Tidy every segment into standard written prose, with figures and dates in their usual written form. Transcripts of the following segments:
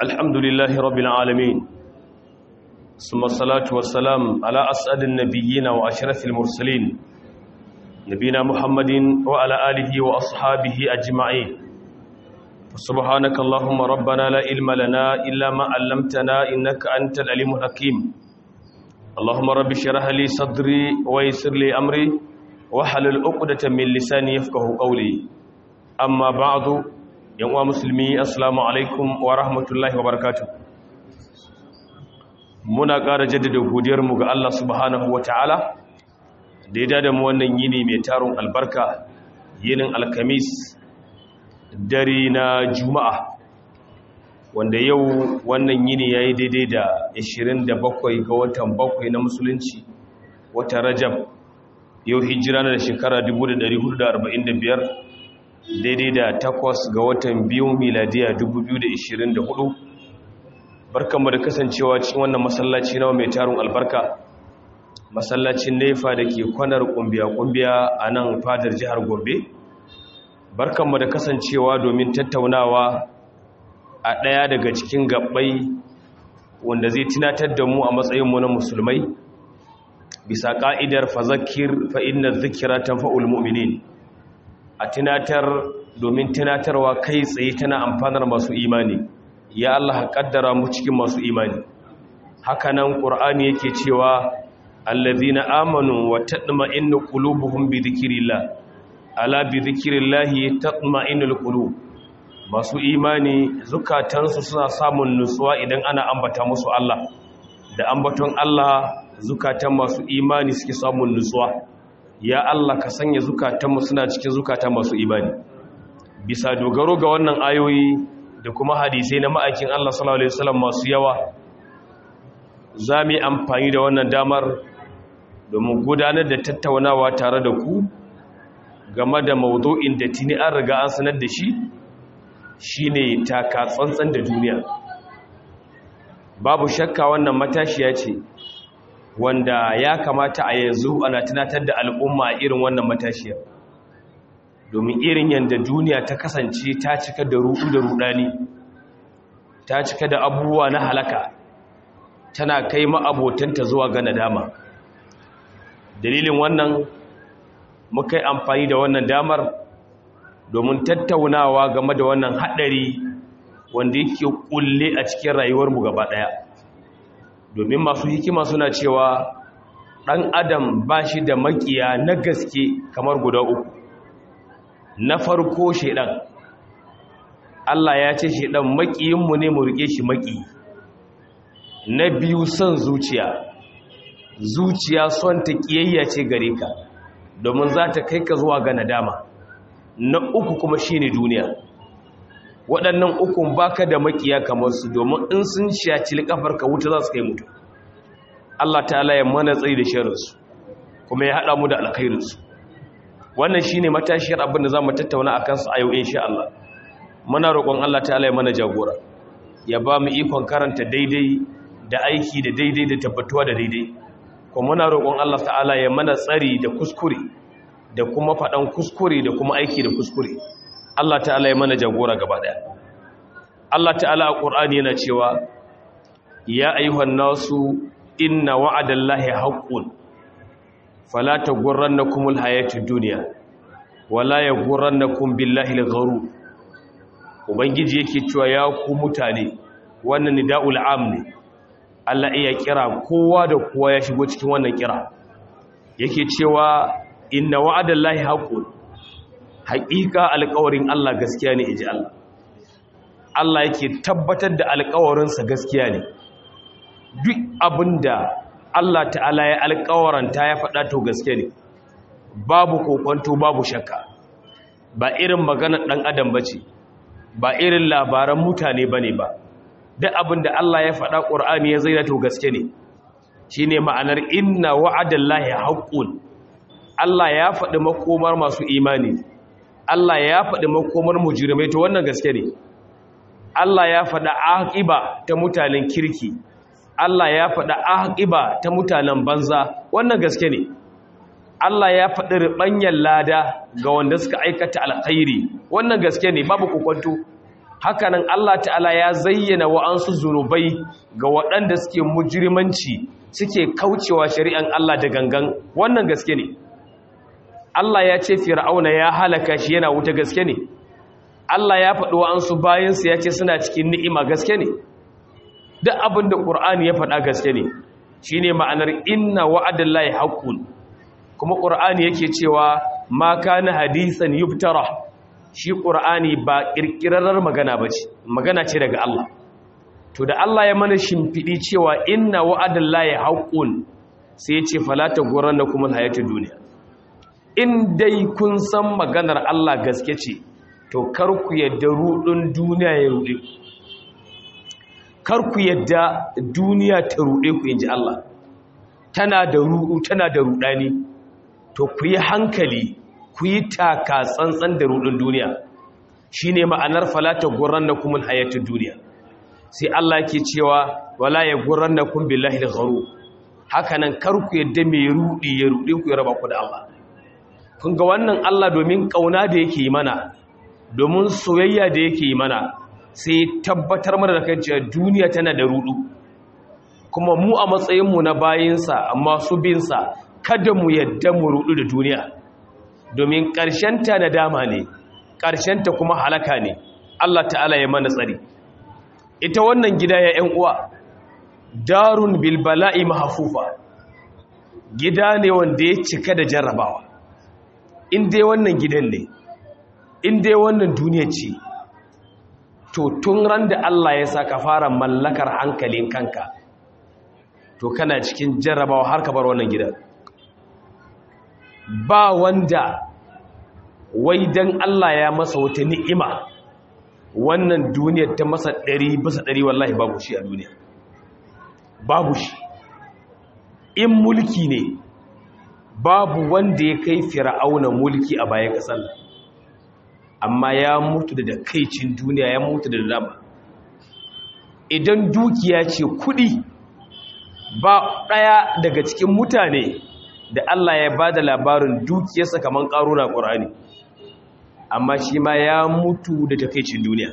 الحمد لله رب العالمين ثم الصلاة والسلام على أسعد النبيين وأشرف المرسلين نبينا محمد وعلى آله وأصحابه أجمعين سبحانك اللهم ربنا لا علم لنا إلا ما علمتنا إنك أنت العليم الحكيم اللهم رب اشرح لي صدري ويسر لي أمري واحلل عقدة من لساني يفقهوا قولي أما بعد yan'uwa musulmi assalamu alaikum wa rahmatullahi wa barakatuh muna ƙara jaddada godiyarmu ga Allah subhanahu wa ta'ala da ya dada mu wannan yini mai tarin albarka yinin alkamis dare na juma'a wanda yau wannan yini ya yi daidai da 27 ga watan 7 na musulunci wata rajab yau hijira na da shekara 1445 daidai da 8 ga watan 2 miladiya 2024 barkanmu da kasancewa cikin wannan masallaci nawa mai tarin albarka masallacin nefa da ke kwanar kumbiya a nan fadar jihar Gombe barkanmu da kasancewa domin tattaunawa a ɗaya daga cikin gabbai wanda zai tunatar da mu a matsayinmu na musulmai bisa ka'idar fazakir fa inna dhikra tanfa'ul mu'minin a tunatar domin tunatarwa kai tsaye tana amfanar masu imani ya Allah kaddara mu cikin masu imani hakanan qur'ani yake cewa allazina amanu wa tatma'innu qulubuhum bi dhikrillah ala bi dhikrillah tatma'innul qulub masu imani zukatansu suna samun nutsuwa idan ana ambata musu Allah da ambaton Allah zukatan masu imani suke samun nutsuwa ya Allah ka sanya zukatanmu suna cikin zukata masu imani bisa dogaro ga wannan ayoyi da kuma hadisai na ma'aikin Allah sallallahu alaihi wasallam masu yawa za mu yi amfani da wannan damar domin gudanar da tattaunawa tare da ku game da mawdu'in da tuni an riga an sanar da shi shine taka tsantsan da duniya babu shakka wannan matashiya ce wanda ya kamata a yanzu ana tunatar da al'umma a irin wannan matashiyar domin irin yadda duniya ta kasance ta cika da ruɗu da ruɗani ta cika da abubuwa na halaka tana kai ma'abotanta zuwa ga nadama dalilin wannan muka yi amfani da wannan damar domin tattaunawa game da wannan haɗari wanda yake ƙulle a cikin rayuwarmu gaba ɗaya domin masu hikima suna cewa ɗan adam ba shi da makiya na gaske kamar guda uku na farko shaidan Allah ya ce shaidan makiyinmu ne mu rike shi maki na biyu son zuciya son ta kiyayya ce gare ka domin za ta kai ka zuwa ga nadama na uku kuma shine duniya waɗannan ukun baka da makiya kamar su domin in sun shaci kafar ka wuta za su kai mutu Allah ta'ala ya mana tsayi da sharrinsu kuma ya haɗa mu da alkhairinsu wannan shine matashiyar abin da zamu tattauna akan su a yau insha Allah muna roƙon Allah ta'ala ya mana jagora ya ba mu ikon karanta daidai da aiki da daidai da tabbatuwa da daidai kuma muna roƙon Allah ta'ala ya mana tsari da kuskure da kuma faɗan kuskure da kuma aiki da kuskure Allah ta'ala ya mana jagora gaba daya Allah ta'ala a Qur'ani yana cewa ya ayyuhan nasu inna wa'adallahi haqqun fala taghurrannakumul hayatud dunya wala yaghurrannakum billahi al-gharur ubangiji yake cewa ya ku mutane wannan nida'ul am ne Allah iya kira kowa da kowa ya shigo cikin wannan kira yake cewa inna wa'adallahi haqqun haƙiƙa alƙawarin Allah gaskiya ne iji Allah Allah yake tabbatar da alƙawarinsa gaskiya ne duk abinda Allah ta'ala ya alƙawaranta ya faɗa to gaskiya ne babu kokonto babu shakka ba irin maganar ɗan adam bace ba irin labaran mutane bane ba duk abinda Allah ya faɗa Qur'ani ya zaina to gaskiya ne shine ma'anar inna wa'adallahi haqqun Allah ya faɗi makomar masu imani Allah ya faɗi makomar mujrimai to wannan gaske ne Allah ya faɗi aqiba ta mutanen kirki Allah ya faɗi aqiba ta mutanen banza wannan gaske ne Allah ya faɗi ribanyan lada ga wanda suka aikata alkhairi wannan gaske ne babu kokonto hakanan Allah ta'ala ya zayyana wa'ansu zunubai ga waɗanda suke mujrimanci suke kaucewa shari'an Allah da gangan, wannan gaske ne. Allah ya ce Fir'auna ya halaka shi yana wuta, gaske ne. Allah ya faɗi wa'ansu bayansu ya ce suna cikin ni'ima, gaske ne. Duk abin da Qur'ani ya faɗa gaske ne. Shine ma'anar inna wa'adallahi haqqun. Kuma Qur'ani yake cewa ma kana hadisan yuftara. Shi Qur'ani ba kirkirarar magana bace, magana ce daga Allah. To da Allah ya mana shimfidi cewa inna wa'adallahi haqqun, sai ya ce fala taghurrannakum alhayatud dunya. In dai kun san maganar Allah gaske ce, to kar ku yadda rudin duniya ya rude ku. Kar ku yadda duniya ta rude ku, inji Allah. Tana da rudu, tana da rudani. To ku yi hankali, ku yi taka tsantsan da rudin duniya. Shine ma'anar fala taghurrannakum alhayatud dunya. Sai Allah yake cewa wala yaghurrannakum billahi al-gharur. Hakanan kar ku yadda mai rudi ya rude ku ya raba ku da Allah. Kun ga wannan Allah domin kauna da yake yi mana, domin soyayya da yake yi mana, sai tabbatar mana da kan cewa duniya tana da rudu. Kuma mu a matsayinmu na bayinsa, masu binsa, kada mu yadda mu rudu da duniya. Domin ƙarshenta na dama ne, ƙarshenta kuma halaka ne. Allah ta'ala ya mana tsari. Ita wannan gida ya ‘yan uwa, darun bilbala'i mahafufa, gida ne wanda ya cika da jarrabawa. In dai wannan gidan ne, in dai wannan duniya ce, to tun ran da Allah ya sa ka fara mallakar hankalin kanka, to kana cikin jarrabawa har ka bar wannan gidan. Ba wanda wai dan Allah ya masa wata ni'ima, wannan duniyar ta masa 100% wallahi babu shi a duniya. Babu shi. In mulki ne, babu wanda ya kai Fir'auna mulki a bayan ƙasar, amma ya mutu da takaicin duniya, ya mutu da dama. Idan dukiya ce kuɗi, ba ɗaya daga cikin mutane da Allah ya ba da labarin dukiyarsa kamar ƙaruna ƙur'ani, amma shi ma ya mutu da takaicin duniya.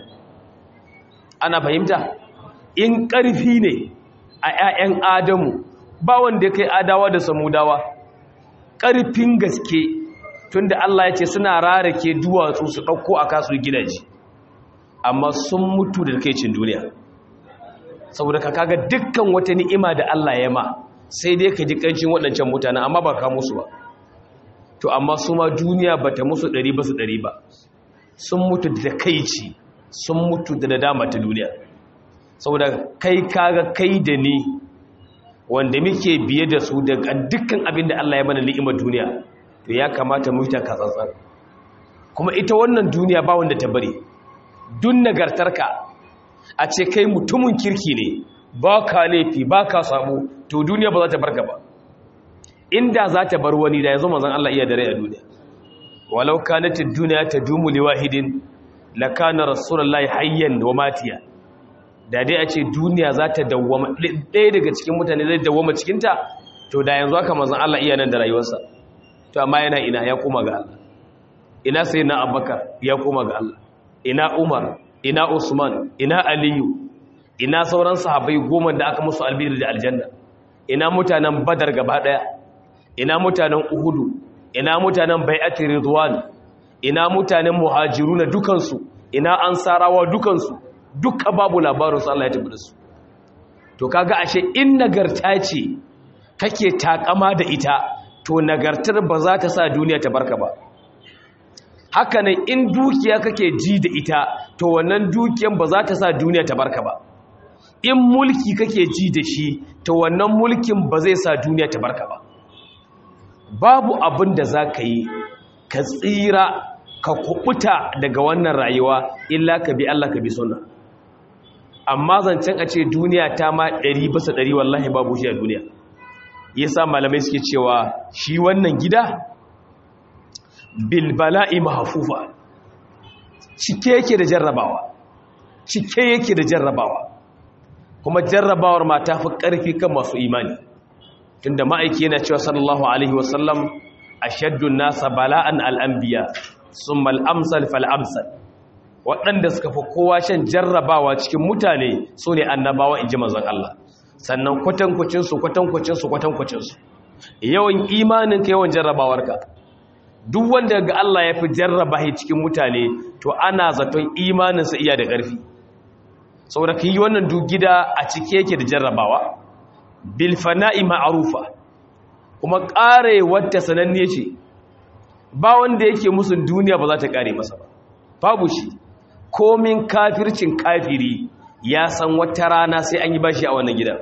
Ana fahimta? In ƙarfi ne a 'ya'yan Adamu, ba wanda ya kai Adawa da Samudawa ƙarfin gaske, tunda Allah ya ce suna rarake duwatsu su ɗauko a kasu gidaje, amma sun mutu da takaicin duniya. Saboda ka kaga dukkan wata ni'ima da Allah ya ma, sai dai ka ji ƙanshin waɗancan mutanen, amma ba ka musu ba. To amma su ma duniya ba ta musu 100% ba. Sun mutu da takaici, sun mutu da nadama ta duniya. Saboda kai kaga kai da ni, wanda muke biye da su daga dukkan abin da Allah ya mana ni'imar duniya, to ya kamata mu ta katsantsan. Kuma ita wannan duniya ba wanda ta bari. Dun nagartarka, a ce kai mutumin kirki ne, ba ka laifi, ba ka samu, to duniya ba za ta barka ba. Inda za ta bar wani da yanzu manzon Allah iya dare a duniya. Walau kanatid dunya tadumu liwahidin lakana rasulullahi hayyan wa matiya. Da dai a ce duniya za ta dawwama, ɗaya daga cikin mutane zai dawwama cikin ta, to da yanzu haka manzon Allah iya nan da rayuwarsa. To amma yana ina, ya koma ga Allah. Ina sayyidina Abubakar, ya koma ga Allah. Ina Umar, ina Usman, ina Aliyu, ina sauran sahabbai 10 da aka musu albiri da aljanna. Ina mutanen Badar gaba daya, ina mutanen Uhudu, ina mutanen Bai'at Ridwan, ina mutanen Muhajiruna dukansu, ina Ansarawa dukansu, duka babu labarin su Allah ya tabbata su. To kaga ashe in nagarta ce kake takama da ita, to nagartar ba za ta sa duniya ta barka ba. Haka ne in dukiya kake ji da ita, to wannan dukiyan ba za ta sa duniya ta barka ba. In mulki kake ji da shi, to wannan mulkin ba zai sa duniya ta barka ba. Babu abin da za ka yi ka tsira, ka kubuta daga wannan rayuwa, illa ka bi Allah, ka bi sunna. Amma zancen a ce duniya ta ma 100% wallahi babu shi a duniya. Yasa malamai suke cewa shi wannan gida bilbala'i mahfufa, cike yake da jarrabawa, cike yake da jarrabawa. Kuma jarrabawar ma ta fi ƙarfi kan masu imani, tunda ma'aiki yana cewa sallallahu alaihi wasallam ashaddun nasa bala'an al'anbiya summa al'amsal fal'amsal. waɗanda suka fi kowa shan jarrabawa cikin mutane su ne annabawa inji manzon Allah sannan kwatankwacinsu yawan imaninka yawan jarrabawarka duk wanda ga Allah ya fi jarraba shi cikin mutane to ana zaton imaninsa iya da ƙarfi saboda ka yi wannan duk gida a cike yake da jarrabawa bil fana'i ma'rufa kuma ƙare wata sananne ce ba wanda yake musun duniya ba za ta ƙare masa ba babu shi komin kafircin kafiri ya san wata rana sai an yi bashi a wannan gidan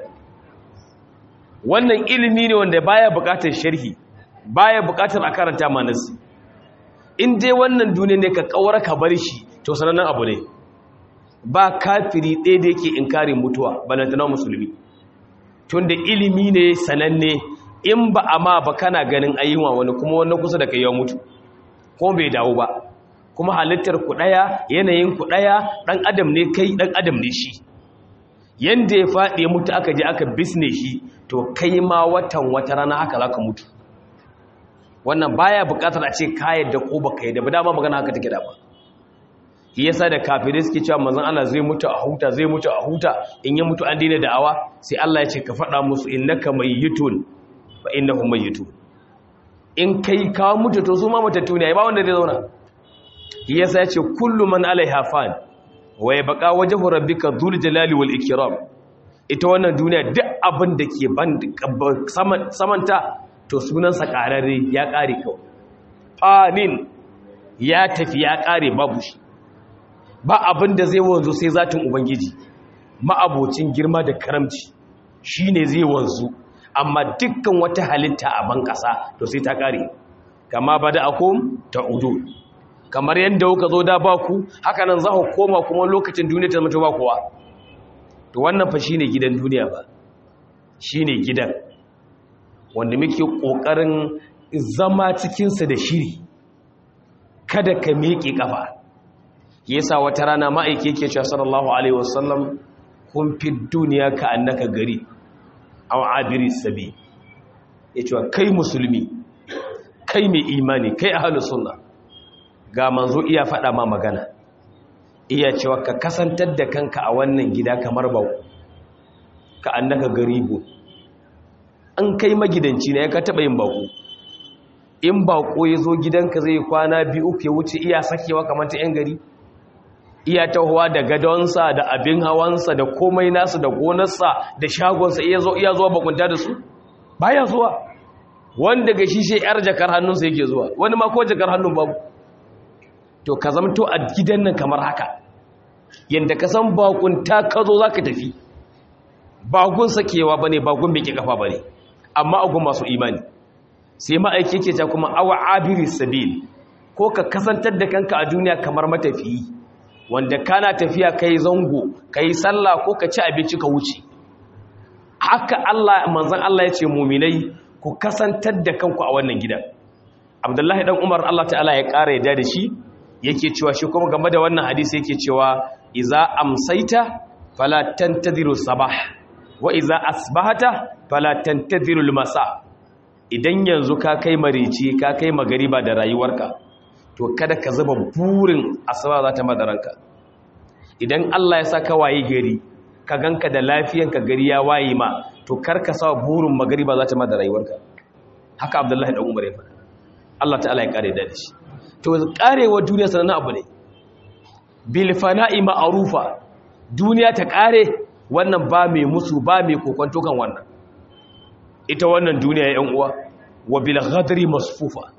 wannan ilimi ne wanda baya buƙatar sharhi baya buƙatar a karanta manasi in dai wannan duniya ne ka kaura ka bar shi to sanannen abu ne ba kafiri ɗaya da yake inkarin mutuwa balantana musulmi tunda ilimi ne sananne in ba amma ba kana ganin ayyuwa wani kuma wannan kusa da kai ya mutu ko bai dawo ba kuma halittar ku daya yanayin ku daya dan adam ne kai dan adam ne shi yanda ya faɗi ya mutu aka je aka bisne shi to kai ma wata rana haka zaka mutu wannan baya buƙatar a ce ka yadda ko baka yadda ba dama magana haka take da ba shi yasa da kafirai suke cewa manzon Allah zai mutu a huta in ya mutu an daina da'awa sai Allah ya ce ka faɗa musu innaka mayyitun fa innahum mayyitun in kai ka mutu to su ma mutattu ne ba wanda zai zauna shi yasa ya ce kullu man alaiha fan wa yabqa wajhu rabbika dhul jalali wal ikram ita wannan duniya duk abin da ke samanta to sunansa ƙararre ya ƙare kawai fanin ya tafi ya ƙare babu shi ba abin da zai wanzu sai zatin ubangiji ma'abocin girma da karamci shi ne zai wanzu amma dukkan wata halitta a ban ƙasa to sai ta ƙare kama ba da akom ta udu kamar yadda kuka zo da ba ku haka nan za ku koma kuma lokacin duniya ta mutu ba kowa to wannan fa shine gidan duniya ba shine gidan wanda muke ƙoƙarin zama cikinsa da shiri kada ka miƙe ƙafa yasa wata rana ma'aike yake cewa sallallahu alaihi wasallam kun fi duniya ka annaka gari aw abiri sabi yace kai musulmi kai mai imani kai ahlus sunna ga manzo iya faɗa ma magana iya cewa ka kasantar da kanka a wannan gida kamar bako ka annaka garibu an kai magidanci ne ka taɓa yin bako in bako ya zo gidanka zai kwana biyu uku ya wuce iya sakewa kamar ta 'yan gari iya tahowa da gadonsa da abin hawansa da komai nasu da gonarsa da shagonsa iya zuwa bakunta da su baya zuwa wanda ga shi sai 'yar jakar hannunsa yake zuwa wani ma ko jakar hannun babu to ka zamto a gidan nan kamar haka yadda ka san bakunta ka zo za ka tafi bakun sakewa ba ne bakun bai ke kafa ba ne amma agun masu imani sai ma'aiki ke ta kuma awa abiri sabil ko ka kasantar da kanka a duniya kamar matafiyi wanda kana tafiya kai zango kai sallah ko ka ci abinci ka wuce haka Allah manzon Allah ya ce mu'minai ku kasantar da kanku a wannan gidan Abdullahi dan Umar Allah ta'ala ya ƙara yadda da shi yake cewa shi kuma game da wannan hadisi yake cewa iza amsaita fala tantadiru sabah wa iza asbahata fala tantadiru almasa idan yanzu ka kai marici ka kai magariba da rayuwarka to kada ka zuba burin asuba za ta madaranka idan Allah ya saka waye gari ka ganka da lafiyanka gari ya waye ma to kar ka sa burin magariba za ta madara rayuwarka haka Abdullahi dan Umar ya faɗa Allah ta'ala ya kare da shi to karewa duniya sanan abu ne bil fana'i ma'rufa duniya ta kare wannan ba mai musu ba mai kokonto kan wannan ita wannan duniya yan uwa wa bil ghadri masfufa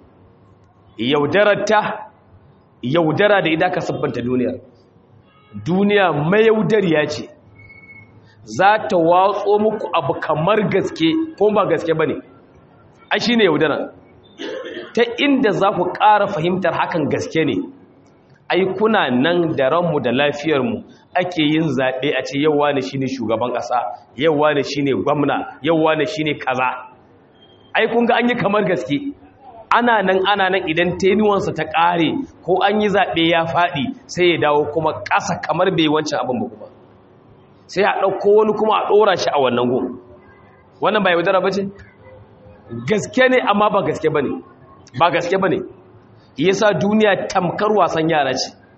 yaudara da idan ka sabbanta duniya mai yaudariya ce za ta watso muku abu kamar gaske ko ba gaske bane ai shine yaudara ta inda za ku ƙara fahimtar hakan gaske ne ai kuna nan da ranmu da lafiyarmu ake yin zaɓe a ce yauwa ne shine shugaban ƙasa yauwa ne shine gwamna yauwa ne shine kaza ai kun ga an yi kamar gaske ana nan idan tenuwansa ta ƙare ko an yi zaɓe ya faɗi sai ya dawo kuma ƙasa kamar bai wancan abin ba kuma sai a ɗauko wani kuma a ɗora shi a wannan gun wannan ba yaudara ba ce gaske ne amma ba gaske ba ne yasa duniya tamkar wasan yara ce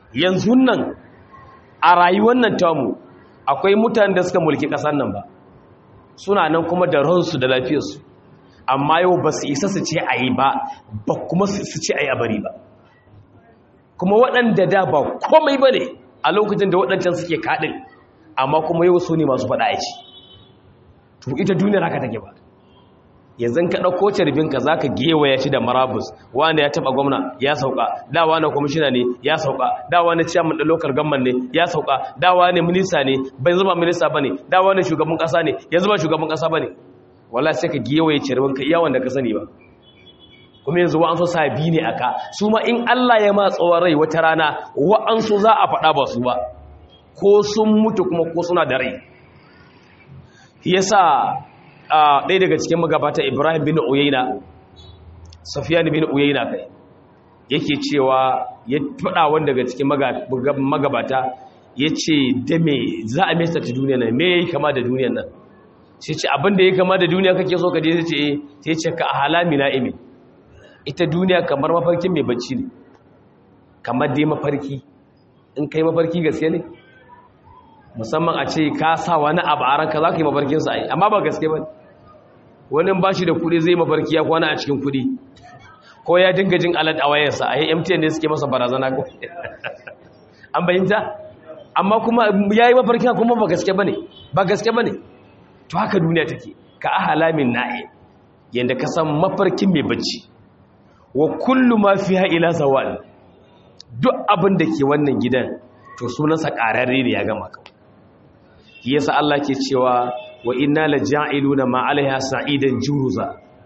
yanzu nan a rayuwar nan tamu akwai mutanen da suka mulki ƙasar nan ba suna nan kuma da ransu da lafiyarsu amma yau ba su isa su ce a yi ba kuma su ce a yi a bari ba kuma waɗanda da ba komai ba ne a lokacin da waɗancan suke kaɗin amma kuma yau su ne masu faɗa a ci to ita duniyar haka take ba yanzu ka ɗauko carbinka za ka gewaya shi da marabus wanda ya taɓa gwamna ya sauka da wani kwamishina ne ya sauka da wani ciyaman ɗan lokal gamman ne ya sauka da wani minista ne bai zama minista ba ne da wani shugaban ƙasa ne ya zama shugaban ƙasa ba ne wala sai ka gewaye carbinka iya wanda ka sani ba kuma yanzu wa'ansu sabi ne aka su ma in Allah ya ma tsawon rai wata rana wa'ansu za a faɗa ba su ba ko sun mutu kuma ko suna da rai yasa ɗaya daga cikin magabata Ibrahim bin Uyayna Sufyan bin Uyayna kai yake cewa ya faɗa wanda daga cikin magabata yace da me za a mesta ta duniya nan me yayi kama da duniyar nan sai ce abinda yayi kama da duniya kake so ka je sai ce ka halami na'imi ita duniya kamar mafarkin mai bacci ne kamar dai mafarki in kai mafarki gaske ne musamman a ce ka sa wani abu a ranka za ka yi mafarkinsa ai amma ba gaske ba wani ba shi da kudi zai mafarki ya kwana a cikin kudi ko ya dinga jin alad a wayarsa a yi mtn ne suke masa barazana ko an bayyanta amma kuma ya yi mafarki kuma ba gaske ba ne to haka duniya take ka ahalamin na'i yadda ka san mafarkin mai bacci wa kullu ma fiha ila zawal duk abin da ke wannan gidan to sunansa ƙararre ne ya gama kawai yasa Allah ke cewa wa inna laja'iluna ma 'alaiha sa'idan juruza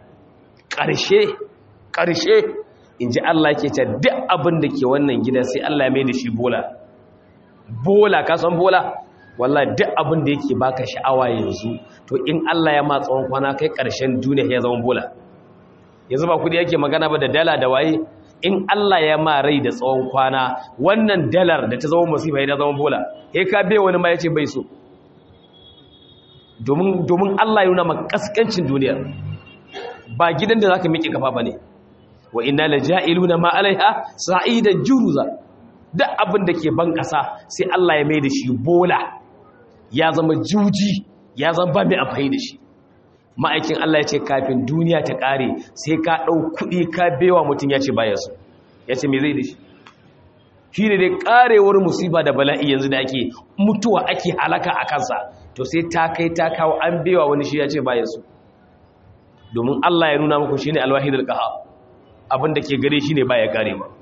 ƙarshe inji Allah ke ce duk abin da ke wannan gidan sai Allah ya mai da shi bola ka san bola wallahi duk abin da yake baka sha'awa yanzu to in Allah ya ma tsawon kwana kai ƙarshen duniya ya zama bola yanzu ba kudi yake magana ba da dala da waye in Allah ya ma rai da tsawon kwana wannan dalar da ta zama masifa ya zama bola sai ka bai wani ma yace bai so domin Allah ya nuna maka kaskancin duniya ba gidan da zaka miƙe kafa bane wa inna laja'iluna ma 'alaiha sa'idan juruza duk abin da ke ban kasa sai Allah ya mai da shi bola ya zama juji ya zama ba mai amfani da shi ma'aikin Allah ya ce kafin duniya ta kare sai ka dau kudi ka bewa mutun ya ce baya so ya ce me zai da shi shi ne dai karewar musiba da bala'i yanzu da ake mutuwa ake halaka a kansa to sai ta kai ta kawo an bewa wani shi ya ce baya so domin Allah ya nuna muku shine alwahidul qahhar abinda ke gare shi ne baya kare ba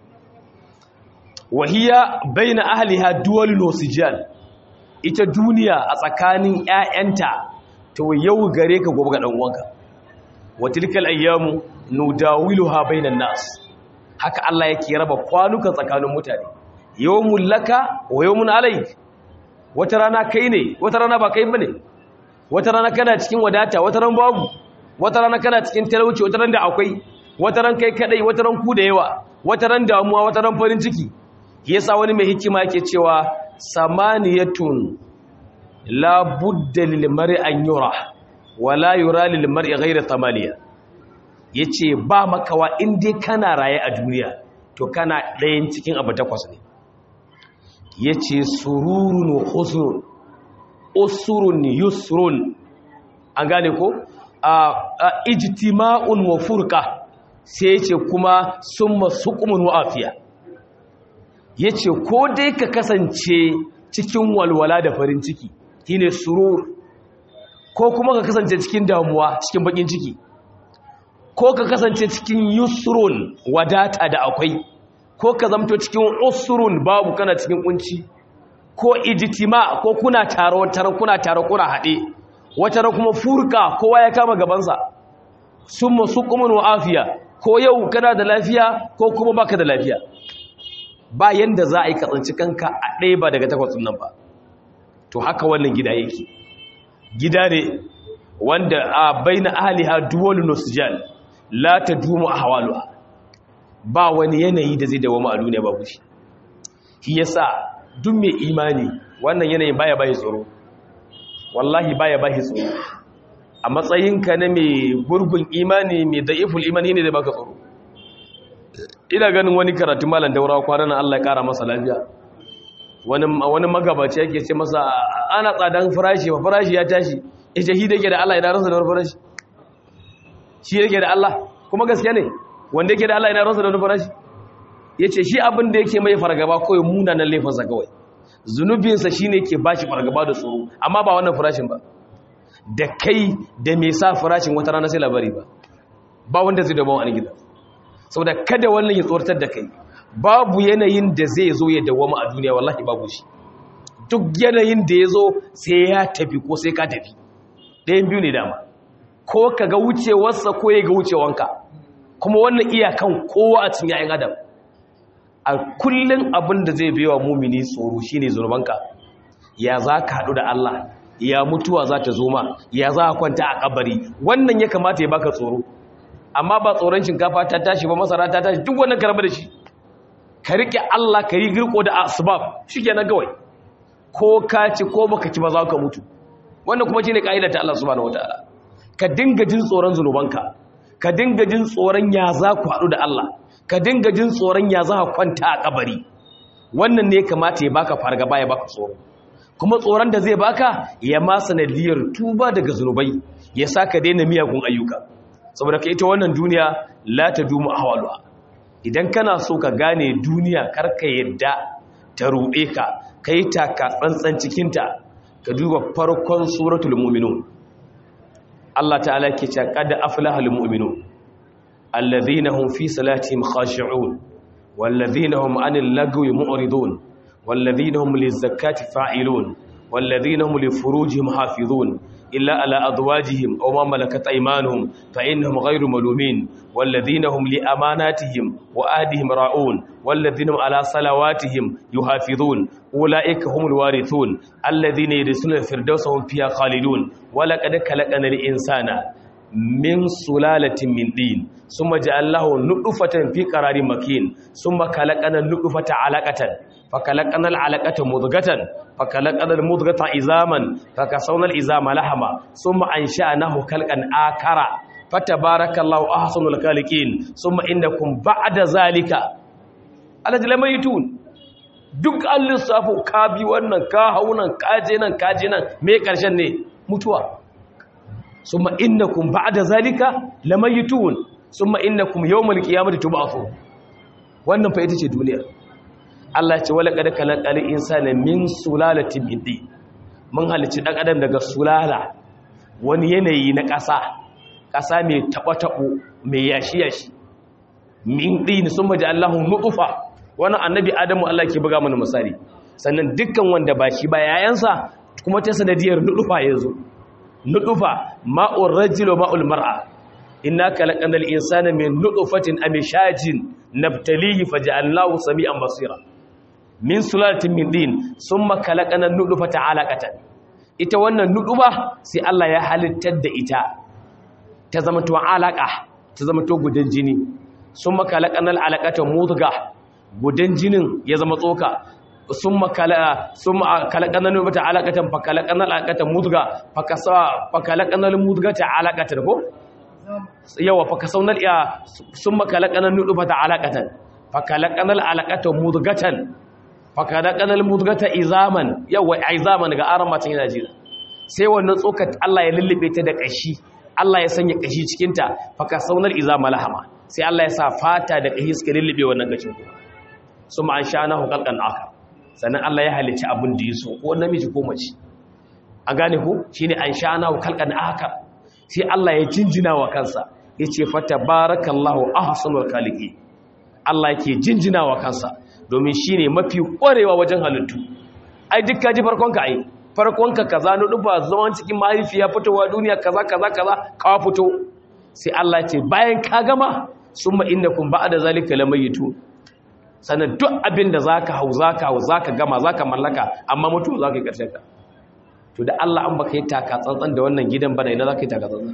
wahiya baina ahliha duwalun wasijal ita duniya a tsakanin ƴaƴanta to yau gare ka gobe ga dan uwanka wa tilkal ayyamu nudawiluha bainan nas haka Allah yake raba kwanuka tsakanin mutane yawmul laka wa yawmun alayk wata rana kai ne wata rana ba kai bane wata rana kana cikin wadata wata ran babu wata rana kana cikin talauci wata ran da akwai wata ran kai kadai wata ran ku da yawa wata ran damuwa wata ran farin ciki yasa wani mai hikima yake cewa samaniyatun la budda lil mar'i an yura wa la yura lil mar'i ghayra thamaniya yace ba makawa in dai kana raye a duniya to kana ɗayan cikin abu takwas ne yace sururun wa husrun usrun yusrun an gane ko ijtima'un wa furqa sai yace kuma summa suqumun wa afiya yace ko dai ka kasance cikin walwala da farin ciki shine surur ko kuma ka kasance cikin damuwa cikin bakin ciki ko ka kasance cikin yusrun wadata da akwai ko ka zamto cikin usrun babu kana cikin kunci ko ijtima ko kuna taro kuna hade wata ran kuma furka kowa ya kama gabansa summa suqumun wa afiya ko yau kana da lafiya ko kuma baka da lafiya ba yanda za a yi katsanci kanka a ɗaya ba daga takwasun nan ba to haka wannan gida yake gida ne wanda a baina ahliha duwalun nusjal la tadumu ahwaluha ba wani yanayi da zai dawo a duniya babu shi yasa duk mai imani wannan yanayin baya bai tsoro wallahi baya bai tsoro a matsayinka na mai gurgun imani mai da'iful imani ne da baka tsoro ina ganin wani karatu malam daurawa kwanan Allah ya kara masa lafiya wani magabaci yake ce masa ana tsadan farashi ya tashi ita shi dake da Allah ya ransa da farashi shi yake da Allah kuma gaskiya ne wanda yake da Allah ya ransa da farashi yace shi abin da yake mai fargaba koyi munanan laifinsa kawai zunubinsa shine ke bashi fargaba da tsoro amma ba wannan farashin ba da kai da me sa farashin wata rana sai labari ba wanda zai dawo a gida saboda kada wannan ya tsortar da kai babu yanayin da zai zo ya dawama a duniya wallahi babu shi duk yanayin da ya zo sai ya tafi ko sai ka tafi ɗayan biyu ne dama ko ka ga wucewarsa ko ya ga wucewanka kuma wannan iyakan kowa a cikin yayin adam a kullun abin da zai biya wa mumini tsoro shine zurbanka ya za ka haɗu da Allah ya mutuwa za ta zo ma ya za a kwanta a kabari wannan ya kamata ya baka tsoro amma ba tsoron shinkafa ta tashi ba masara ta tashi duk wannan karba da shi ka rike Allah ka yi girko da asbab shikenan kawai ko ka ci ko baka ci ba za ka mutu wannan kuma shine kaida ta Allah subhanahu wataala ka dinga jin tsoron zunubanka ka dinga jin tsoron ya za ku haɗu da Allah ka dinga jin tsoron ya za ka kwanta a kabari wannan ne kamata ya baka fargaba ya baka tsoro kuma tsoron da zai baka ya ma sanadiyar tuba daga zunubai ya saka daina miyagun ayyuka saboda ka ita wannan duniya la tadumu ahwaluha idan kana so ka gane duniya karka yadda ta rube ka kai taka tsantsan cikin ta ka duba farkon suratul mu'minun Allah ta'ala ke cewa qad aflahal mu'minun alladhina hum fi salatihim khashi'un walladhina hum 'anil lagwi mu'ridun والذين هم للزكاة فاعلون والذين هم لفروجهم حافظون إلا على أزواجهم أو ما ملكت أيمانهم فإنهم غير ملومين والذين هم لأماناتهم وعهدهم راعون والذين هم على صلواتهم يحافظون أولئك هم الوارثون الذين يرثون الفردوس هم فيها خالدون ولقد خلقنا الإنسان من سلالة من طين ثم جعلناه نطفة في قرار مكين ثم خلقنا النطفة علقة فخلقنا العلقة مضغة فخلقنا المضغة عظاما فكسونا العظام لحما ثم أنشأناه خلقا آخر فتبارك الله أحسن الخالقين ثم إنكم بعد ذلك الذي لم يتون duk an lissafo ka bi wannan ka haunan kaje nan me karshen ne mutuwa summa innakum ba'da zalika lamaytun summa innakum yawmal qiyamati tub'athun wannan fa ita ce duniya Allah ya ce wala qad khalaqal insana min sulalatin min tin mun halici dan adam daga sulala wani yanayi na ƙasa mai tabo mai yashi min tin summa ja'allahu nutfa wannan annabi adamu Allah ke buga mana misali sannan dukkan wanda ba shi ba yayansa kuma ta sanadiyar nutfa yazo nutfa ma'ur rajuli ma'ul mar'a inna khalaqal insana min nutfatin amshajin nabtalihi faj'alnahu sami'an basira min sulalatin min din summa khalaqana nutfata 'alaqatan ita wannan nutfa sai Allah ya halittar da ita ta zama to alaqa ta zama to gudan jini summa khalaqana 'alaqata mudghah gudan jinin ya zama tsoka summa khalaqana nutfata 'alaqatan fa khalaqana 'alaqata mudghah fa khalaqana mudghata 'alaqatan ko yawa fa kasawnal ya summa khalaqana nutfata 'alaqatan fa khalaqana 'alaqata mudghatan fakada kanal mudgata izaman yawa izaman ga aran matan yana jira sai wannan tsokar Allah ya lullube ta da kashi Allah ya sanya kashi cikin ta faka saunar izama lahama sai Allah ya sa fata da kashi suka lullube wannan kashin kuma suma an sha'anahu khalqan akhar sannan Allah ya halicci abin da yaso ko namiji ko mace a gane ko shine an sha'anahu khalqan akhar sai Allah ya jinjina wa kansa yace fatabarakallahu ahsanul khaliqin Allah yake jinjina wa kansa domin shi ne mafi ƙwarewa wajen halittu ai duk kaji farkonka ai farkonka kaza na duba zaman cikin mahaifiya fitowa duniya kaza ka fito sai Allah ce bayan ka gama summa innakum ba'da zalika lamayitu sanan duk abin da zaka zaka gama zaka mallaka amma mutu zaka yi karshen ka to da Allah an baka yi taka tsantsan da wannan gidan bana ina zaka yi taka tsantsan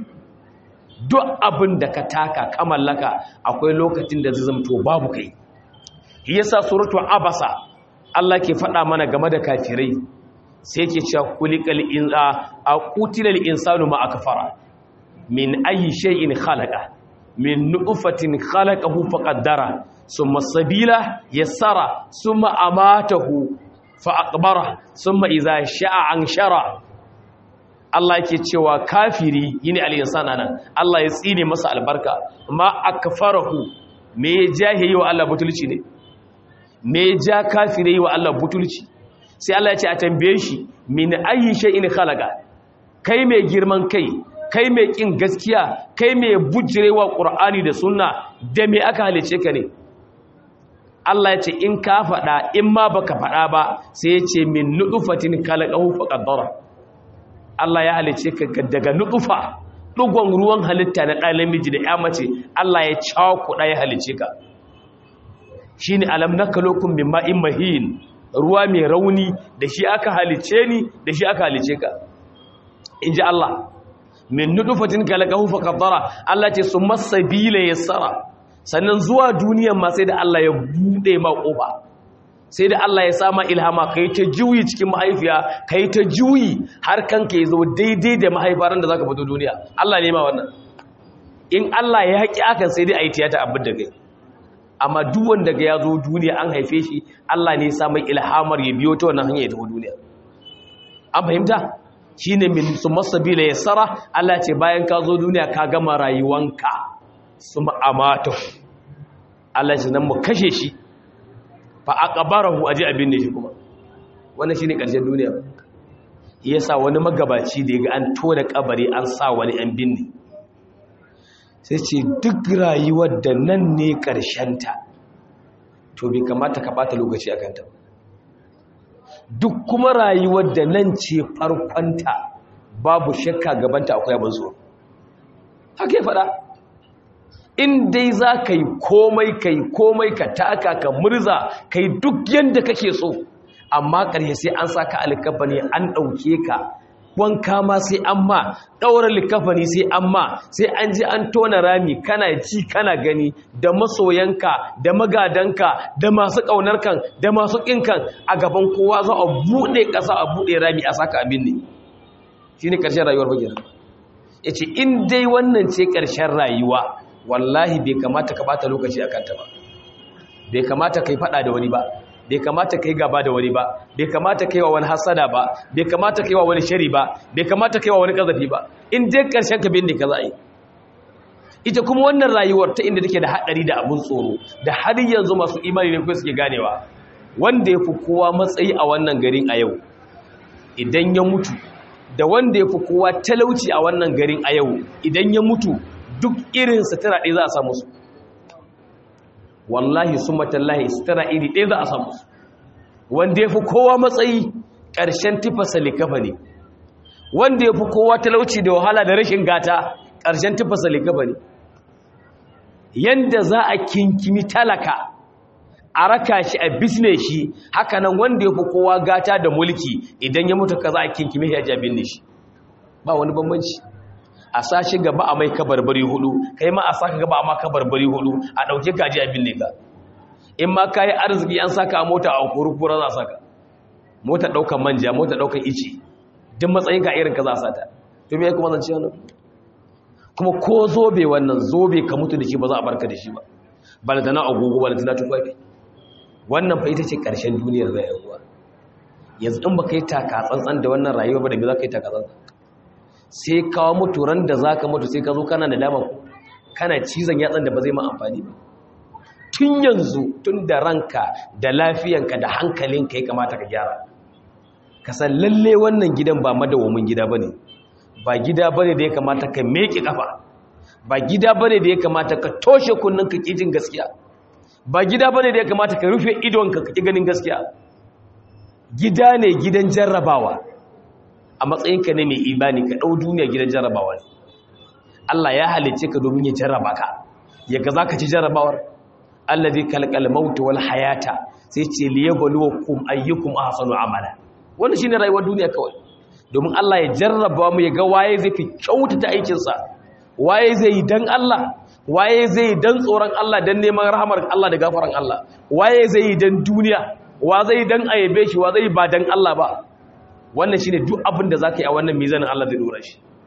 duk abin da ka taka ka mallaka akwai lokacin da zai zamto babu kai yasa suratul abasa Allah ke faɗa mana game da kafirai sai yake cewa qutilal insanu ma akfara min ayi shay'in khalaqa min nutfatin khalaqahu faqaddara summa sabila yassara summa amatahu fa aqbara summa idza sha'a anshara. Allah yake cewa kafiri yini al-insana nan Allah ya tsine masa albarka ma akfarahu me jahiyi wa Allah butulci ne me ja kafiri wa Allah butulci sai Allah ya ce a tambaye shi min ayyi shay'in khalaqa kai mai girman kai mai kin gaskiya kai mai bujirewa Qur'ani da sunna da me aka halice ka ne Allah ya ce in ka faɗa in ma baka faɗa ba sai ya ce min nutfatin khalaqahu faqaddara Allah ya halice ka daga nutfa dugon ruwan halitta na ɗan namiji da ya mace Allah ya cakuɗa ya halice ka shine alam nakalukum min ma'in mahin ruwa mai rauni da shi aka halice ni da shi aka halice ka inji Allah min nutfatin khalaqahu faqaddara Allah ce summa sabila yassara sannan zuwa duniyan ma sai da Allah ya bude ma kofa sai da Allah ya sama ilhama kai ta juyi cikin mahaifiya kai ta juyi har kanka yazo daidai da mahaifaran da zaka fito duniya Allah ne ma wannan in Allah ya haƙi akan sai dai ayi tiyata abin da kai amma duk wanda ga yazo duniya an haife shi Allah ne ya sa mai ilhamar ya biyo ta wannan hanya ya tafi duniya an fahimta shine min sumasabila yassara Allah ce bayan ka zo duniya ka gama rayuwanka suma amata Allah ce nan mu kashe shi fa aqbarahu aji abin ne shi kuma wannan shine karshen duniya yasa wani magabaci da yaga an tona kabari an sa wani an binne sai ce duk rayuwar da nan ne karshen ta to bai kamata ka bata lokaci akan ta duk kuma rayuwar da nan ce farkonta babu shakka gabanta akwai abin so haka ya faɗa in dai za ka yi komai ka taka ka murza ka yi duk yadda kake so amma ƙarshe sai an sa ka alkafani an ɗauke ka wanka ma sai an ma ɗaura likafani sai an ma sai an ji an tona rami kana ji kana gani da masoyanka da magadanka da masu ƙaunarkan da masu ƙinkan a gaban kowa za a buɗe ƙasa a buɗe rami a saka abin ne shi ne ƙarshen rayuwar bagina ya ce in dai wannan ce ƙarshen rayuwa wallahi bai kamata ka bata lokaci a kanta ba bai kamata ka yi faɗa da wani ba bai kamata ka yi gaba da wani ba bai kamata ka yi wa wani hasada ba bai kamata ka yi wa wani shari ba bai kamata ka yi wa wani ƙazafi ba in dai ƙarshen ka bin ne ka za a yi ita kuma wannan rayuwar ta inda take da haɗari da abun tsoro da har yanzu masu imani ne kuma suke ganewa wanda ya fi kowa matsayi a wannan garin a yau idan ya mutu da wanda ya fi kowa talauci a wannan garin a yau idan ya mutu duk irin sutura ɗaya za a samu su wallahi su matallahi sutura iri ɗaya za a samu su wanda ya fi kowa matsayi ƙarshen tifasa likafa ne wanda ya fi kowa talauci da wahala da rashin gata ƙarshen tifasa likafa ne yanda za a kinkimi talaka a raka shi a bisne shi haka nan wanda ya fi kowa gata da mulki idan ya mutu ka za a kinkimi ya jabin ne shi ba wani bambanci a sashi gaba a mai kabarbari hudu kai ma a saka gaba a ma kabarbari hudu a dauke kaji abin ne ka in ma kai arziki an saka a mota a kurkura za a saka mota daukan manja mota daukan ice duk matsayin ka irin ka za a sata to me kuma zan ce wannan kuma ko zobe wannan zobe ka mutu da shi ba za a barka da shi ba balantana agogo balantana tufafi wannan fa ita ce karshen duniyar rayuwa yanzu in baka yi taka tsantsan da wannan rayuwa ba da me za ka yi taka tsantsan sai kawo mutu ran da za ka mutu sai ka zo kana da dama kana cizon yatsan da ba zai ma amfani ba tun yanzu tun da ranka da lafiyanka da hankalinka ya kamata ka gyara ka san lalle wannan gidan ba madawamin gida ba ne ba gida ba ne da ya kamata ka meke kafa ba gida ba ne da ya kamata ka toshe kunnen ka kijin gaskiya ba gida ba ne da ya kamata ka rufe idonka ka ƙi ganin gaskiya gida ne gidan jarrabawa a matsayinka ne mai imani ka ɗau duniya gidan jarrabawa ne Allah ya halicce ka domin ya jarraba ka ya ga za ka ci jarrabawar Allah zai kalkal mautu wal hayata sai ce liyabluwakum ayyukum ahsanu amala wannan shine rayuwar duniya kawai domin Allah ya jarraba mu ya ga waye zai fi kyautata aikin sa waye zai yi dan Allah waye zai yi dan tsoron Allah dan neman rahamar Allah da gafaran Allah waye zai yi dan duniya wa zai dan ayabe shi wa zai ba dan Allah ba wannan shine duk abin da zaka yi a wannan mizanin Allah zai dora shi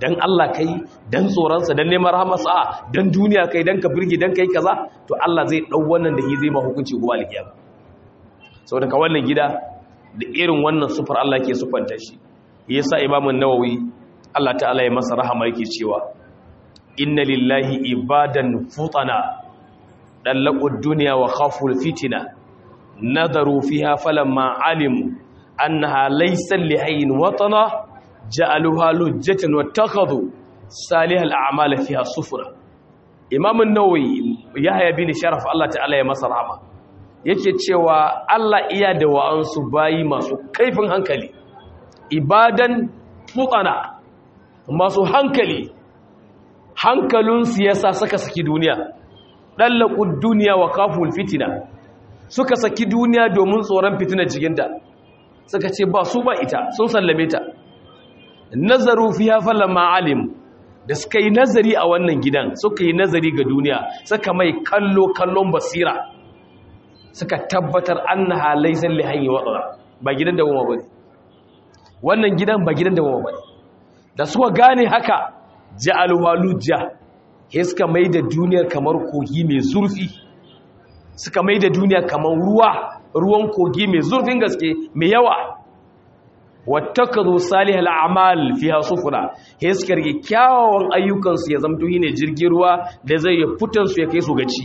dan Allah kai dan tsoronsa dan neman rahamarsa dan duniya kai dan ka birge dan kai kaza to Allah zai dau wannan da zai ma hukunci gobe alkiyama saboda ka wannan gida da irin wannan sufar Allah ke sufanta shi yasa Imam an-Nawawi Allah ta'ala ya masa rahama yake cewa inna lillahi ibadan futana dallaqud dunya wa khaful fitina nadaru fiha falamma alimu annaha laysa lihayn watana ja'aluha lujjatan wattakhadhu salihal a'mal fiha sufra Imam an-Nawawi Yahya bin Sharaf Allah ta'ala ya masa rahama yake cewa Allah iya da wa'ansu bayi masu kaifin hankali ibadan futana masu hankali hankalinsu yasa suka saki duniya dallaqud dunya wa khaful fitina suka saki duniya domin tsoron fitinar cikinta suka ce ba su ba ita sun sallame ta nazaru fiha falamma alim da suka yi nazari a wannan gidan suka yi nazari ga duniya suka mai kallon basira suka tabbatar annaha laysa lihayi wadara ba gidan da goma bane wannan gidan ba gidan da goma bane da suka gane haka ja'aluha lujja he suka mai da duniyar kamar kogi mai zurfi suka mai da duniya kamar ruwan kogi mai zurfin gaske mai yawa wattakazu salihal a'mal fiha sufra he suka rike kyawawan ayyukansu ya zamto ne jirgin ruwa da zai ya fitan su ya kai su gaci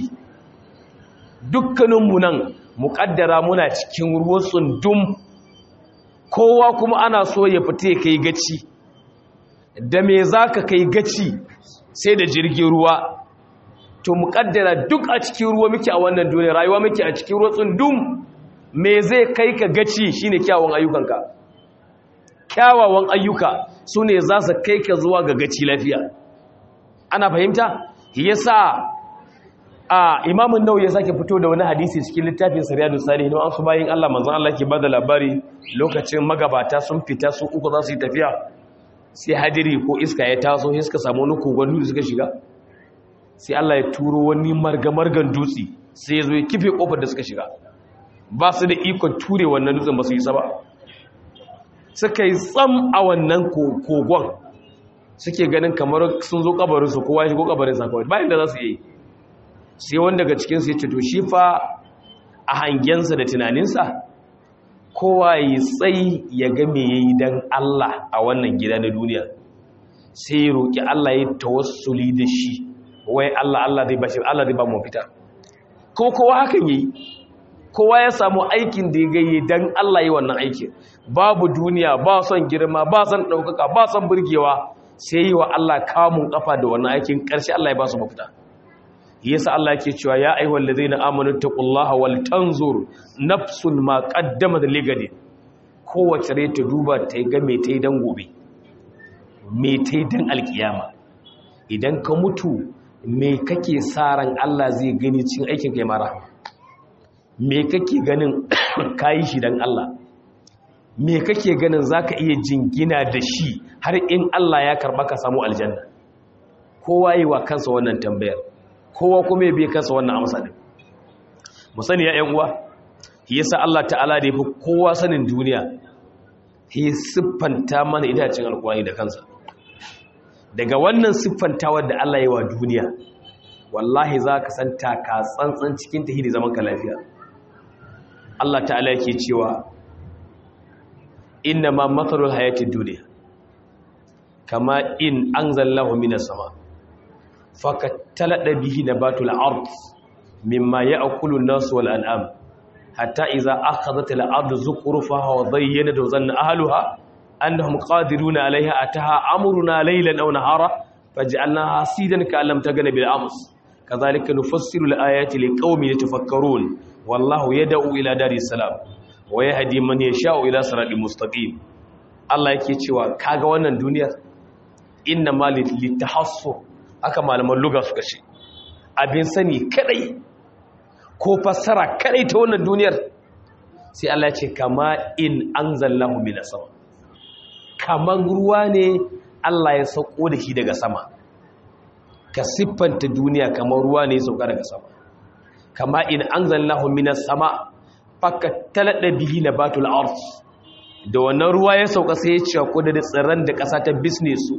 dukkaninmu nan muƙaddara muna cikin ruwan tsundum kowa kuma ana so ya fita ya kai gaci da me zaka kai gaci sai da jirgin ruwa to muƙaddara duk a cikin ruwa muke a wannan duniya rayuwa muke a cikin ruwan tsundum me zai kai ka gaci shine kyawawan ayyukanka kyawawan ayyuka sune za su kai ka zuwa ga gaci lafiya ana fahimta yasa Imam an-Nawawi ya sake fito da wani hadisi cikin littafin Riyadus Salihin an su bayin Allah manzon Allah ke bada labari lokacin magabata sun fita su uku za su yi tafiya sai hadiri ko iska ya taso sai suka samu wani kogon dutse suka shiga sai Allah ya turo wani margan dutse sai ya zo ya kife kofar da suka shiga ba su da ikon ture wannan dutsen ba su yi saba suka yi tsam a wannan kogon suke ganin kamar sun zo kabarinsu kowa ya shigo kabarinsa kawai bayan da za su yi sai wanda daga cikinsu ya ce to shi fa a hangensa da tunaninsa kowa yi tsayi ya ga me yayi dan Allah a wannan gida na duniya sai ya roki Allah ya tawassuli da shi wai Allah zai ba mu fita ko kowa hakan yi kowa ya samu aikin da ya gaye dan Allah yi wannan aikin babu duniya ba son girma ba son daukaka ba son burgewa sai yi wa Allah kamun kafa da wannan aikin karshe Allah ya ba su mafita yasa Allah yake cewa ya ayyuhal ladzina amanu taqullaha wal tanzur nafsun ma qaddamat ligadi kowace rai ta duba ta ga me tai dan gobe me tai dan alkiyama idan ka mutu me kake sa ran Allah zai gani cikin aikin kai mara me kake ganin kai shi dan Allah me kake ganin zaka iya jingina da shi har in Allah ya karba ka samu aljanna kowa yi wa kansa wannan tambayar kowa kuma ya bi kansa wannan amsa din mu sani ya ƴan uwa yasa Allah ta'ala da yafi kowa sanin duniya ya siffanta mana idacin alƙur'ani da kansa daga wannan siffantawar da Allah ya yi wa duniya wallahi zaka san taka tsantsan cikin tahidi zaman ka lafiya Allah ta'ala yake cewa inna ma mathalul hayatid dunya kama in anzalallahu minas sama fakattalada bihi nabatul ard mimma ya'kulu an-nas wal an'am hatta idza akhadhat al-ard zukhrufaha wa zayyanat wa zanna ahluha annahum qadiruna 'alayha ataha amruna laylan aw nahara faj'alnaha hasidan ka'allam tagana bil ams kadhalika nufassilu al-ayati liqaumin yatafakkarun wallahu yad'u ila daris salam wa yahdi man yasha'u ila siratal mustaqim Allah yake cewa kaga wannan duniyar inna malit litahassur aka malaman lugha suka ce abin sani kadai ko fassara kadai ta wannan duniyar sai Allah ya ce kama in anzalallahu minas sama kaman ruwa ne Allah ya sauko da shi daga sama ka siffanta duniya kamar ruwa ne ya sauka daga sama kama in anzalallahu minas sama fakatalada bihi nabatul ard da wannan ruwa ya sauka sai ya ce ko da tsirran da ƙasa ta business su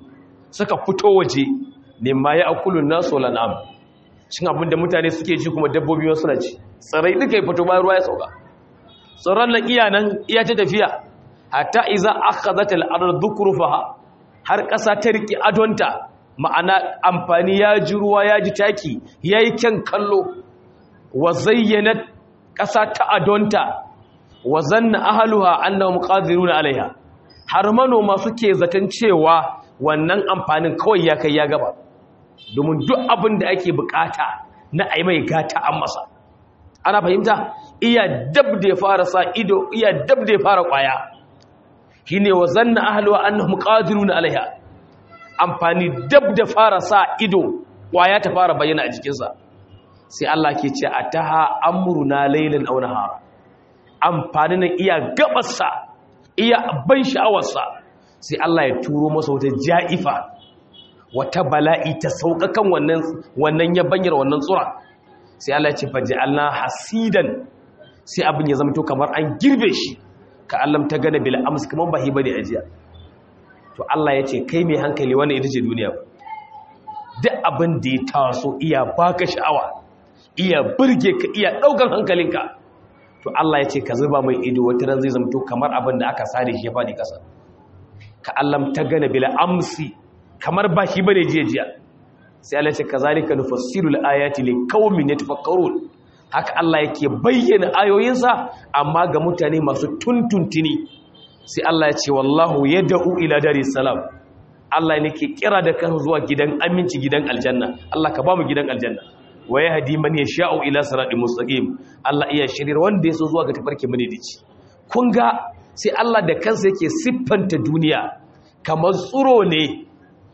suka fito waje mimma ya'kulun nasu wal an'am cin abin da mutane suke ci kuma dabbobi ma suna ci tsirai duka ya fito bayan ruwa ya sauka tsoron nan iya ta tafiya hatta iza akhadhat al-ard dhukrufaha har ƙasa ta riki adonta ma'ana amfani ya ji ruwa ya ji taki yayi kyan kallo wa zayyanat ƙasa ta adonta wa zanna ahluha annahum qadiruna alaiha har manoma suke zaton cewa wannan amfanin kawai ya kai ya gaba domin duk abin da ake bukata na ai mai gata an masa ana fahimta iya dab da ya fara sa ido iya dab da ya fara kwaya shine wa zanna ahluha annahum qadiruna alaiha amfani dab da fara sa ido kwaya ta fara bayyana a jikinsa sai Allah ke ce ataha amruna laylan aw nahara amfani nan iya gabarsa iya ban sha'awarsa sai Allah ya turo masa wata ja'ifa wata bala'i ta saukakan wannan yabanyar wannan tsura sai Allah ya ce faj'alna hasidan sai abin ya zama to kamar an girbe shi ka allam ta gane bil ams kaman bahi bane ajiya to Allah ya ce kai mai hankali wannan ita ce duniya duk abin da ya taso iya baka sha'awa iya burge ka iya daukan hankalinka to Allah ya ce ka zuba mai ido wata ran zai zama to kamar abin da aka sare shi ya fadi kasa ka allam ta gane bil amsi kamar bashi bane jiya sai Allah ya ce kazalika nufassilul ayati liqaumin yatafakkarun haka Allah yake bayyana ayoyinsa amma ga mutane masu tuntuntuni sai Allah ya ce wallahu yad'u ila daris salam Allah ne ke kira da kan zuwa gidan aminci gidan aljanna Allah ka ba mu gidan aljanna wa yahdi man yasha'u ila siratal mustaqim Allah iya shirir wanda yaso zuwa ga tafarki madidici kun ga sai Allah da kansa yake siffanta duniya kamar tsuro ne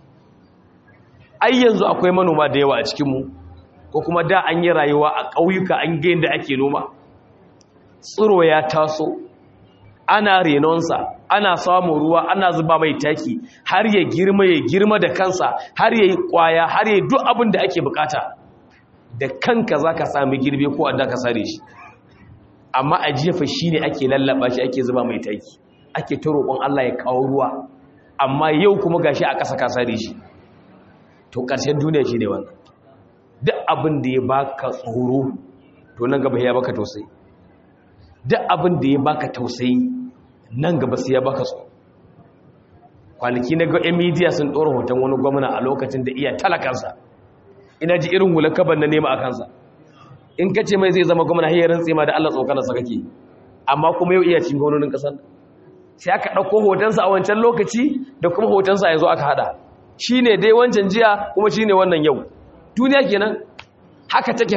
ai yanzu akwai manoma da yawa a cikin mu ko kuma da an yi rayuwa a ƙauyuka an ga yadda ake noma tsiro ya taso ana renonsa ana samun ruwa ana zuba mai taki har ya girma da kansa har ya yi ƙwaya har ya yi duk abin da ake bukata da kanka za ka sami girbe ko adda ka sare shi amma a jefa shi ne ake lallaba shi ake zuba mai taki ake ta roƙon Allah ya kawo ruwa amma yau kuma gashi a ƙasa ka sare shi to ƙarshen duniya shi ne wannan duk abin da ya baka tsoro to nan gaba ya baka tausayi duk abin da ya baka tausayi nan gaba sai ya baka tsoro kwanaki na ga yan media sun ɗora hoton wani gwamna a lokacin da iya talakansa ina ji irin hulakaban na nema a kansa in ka ce mai zai zama gwamna hayar rantsi ma da Allah tsokanarsa kake amma kuma yau iya cin gwamnonin ƙasar sai aka ɗauko hotonsa a wancan lokaci da kuma hotonsa yanzu aka haɗa shi ne dai wancan jiya kuma shi ne wannan yau duniya kenan haka take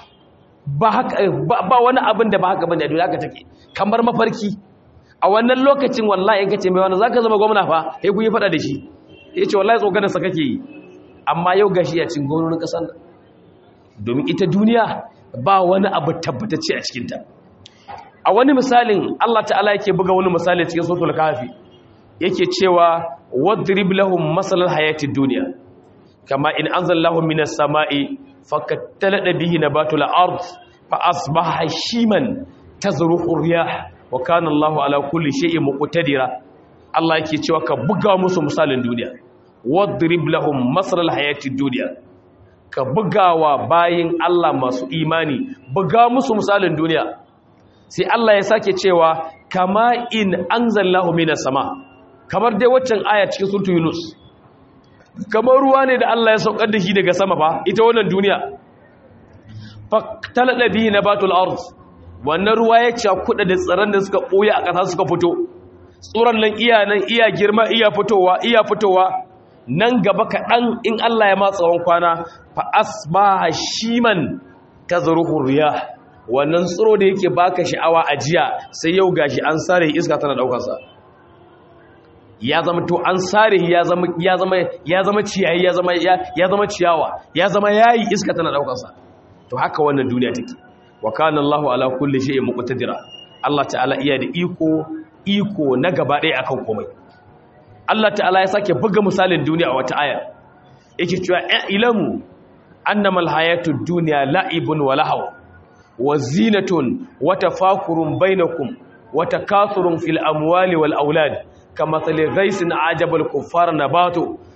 ba wani abin da ba haka bane a duniya haka take kamar mafarki a wannan lokacin wallahi in kace mai wani zaka zama gwamna fa sai ku yi fada da shi yace wallahi tsoganar sa kake yi amma yau gashi ya cin gwamnonin kasan domin ita duniya ba wani abu tabbatacce a cikin ta a wani misalin Allah ta'ala yake buga wani misali cikin suratul kahfi yake cewa wadrib lahum masalal hayatid dunya kama in anzalallahu minas sama'i fakattalada bihi nabatul ard fa asbaha hashiman tazruhu riyah wa kana Allahu ala kulli shay'in muqtadira Allah yake cewa ka buga musu misalin duniya wadrib lahum masalal hayatid dunya ka bugawa bayin Allah masu imani buga musu misalin duniya sai Allah ya sake cewa kama in anzalallahu minas sama kamar dai waccan aya cikin suratul yunus kamar ruwa ne da Allah ya saukar da shi daga sama fa ita wannan duniya faktalada bihi nabatul ard wannan ruwa ya cakuda da tsaron da suka boye a ƙasa suka fito tsuran nan iya girma iya fitowa nan gaba kaɗan in Allah ya ma tsawon kwana fa asbaha shiman tazruhu riyah wannan tsiro da yake baka sha'awa a jiya sai yau gashi an sare iska tana daukar sa ya zama to an sare ya zama ciyayi ya zama ciyawa ya zama yayi iska tana daukar sa to haka wannan duniya take wa kana Allahu ala kulli shay'in muqtadira Allah ta'ala iya da iko na gaba ɗaya akan komai Allah ta'ala ya sake buga misalin duniya a wata aya yake cewa ilamu annamal hayatud dunya la'ibun wa lahaw wa zinatun wa tafakurun bainakum wa takathurun fil amwali wal aulad kamathali ghaysin ajabal kuffar nabatu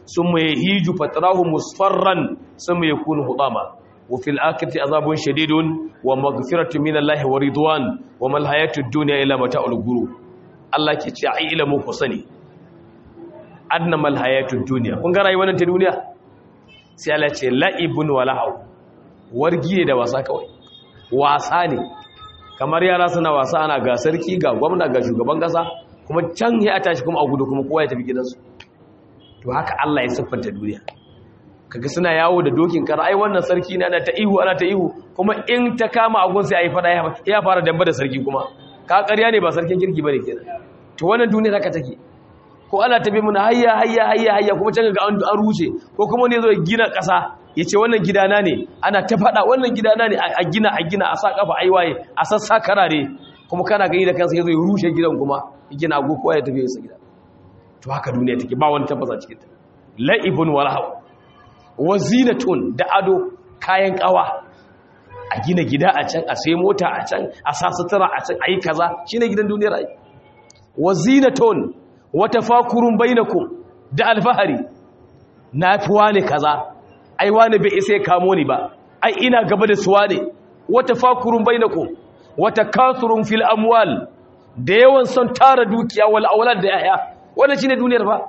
summa yahiju fatrahu musfarran summa yakunu hutama wa fil akhirati azabun shadidun wa maghfiratun minallahi wa ridwan wa mal hayatud dunya illa mata'ul ghurur. Allah ke ce ai ilmu ku sani annamal hayatud dunya, kun ga rayuwar ta duniya sai Allah ce la'ibun wa lahu, wargi ne da wasa kawai, wasa ne kamar yara suna wasa ana ga sarki ga gwamna ga shugaban kasa kuma can ya tashi kuma a gudu kuma kowa ya tafi gidansu. To haka Allah ya siffanta duniya, kaga suna yawo da dokin kara, ai wannan sarki ne ana ta ihu kuma in ta kama agun sai ayi fada ya fara damba da sarki kuma ka ƙarya ne ba sarkin kirki bane kenan. To wannan duniya haka take, ko ana tafi muna hayya kuma can ga an rushe, ko kuma ne zo gina ƙasa yace wannan gidana ne, ana ta fada wannan gidana ne, a gina a sa kafa aiwaye a sassa karare, kuma kana gani da kansa yazo ya rushe gidan kuma gina agu kowa ya tafi sa gida. To haka duniya take, ba wani tabbata cikin ta. La'ibun wa lahu wa zinatun, da ado kayan kawa, a gina gida a can, a sai mota a can, a sa sutura a can, ayi kaza, shine gidan duniyar ai. Wa zinatun wa tafakurun bainakum, da alfahari, na fi wane kaza, ai wane bai isa ya kamo ni ba, ai ina gaba da su wane. Wa tafakurun bainakum wa takasurun fil amwal, da yawan son tara dukiya wal aulad da yaya, wannan shine duniyar ba.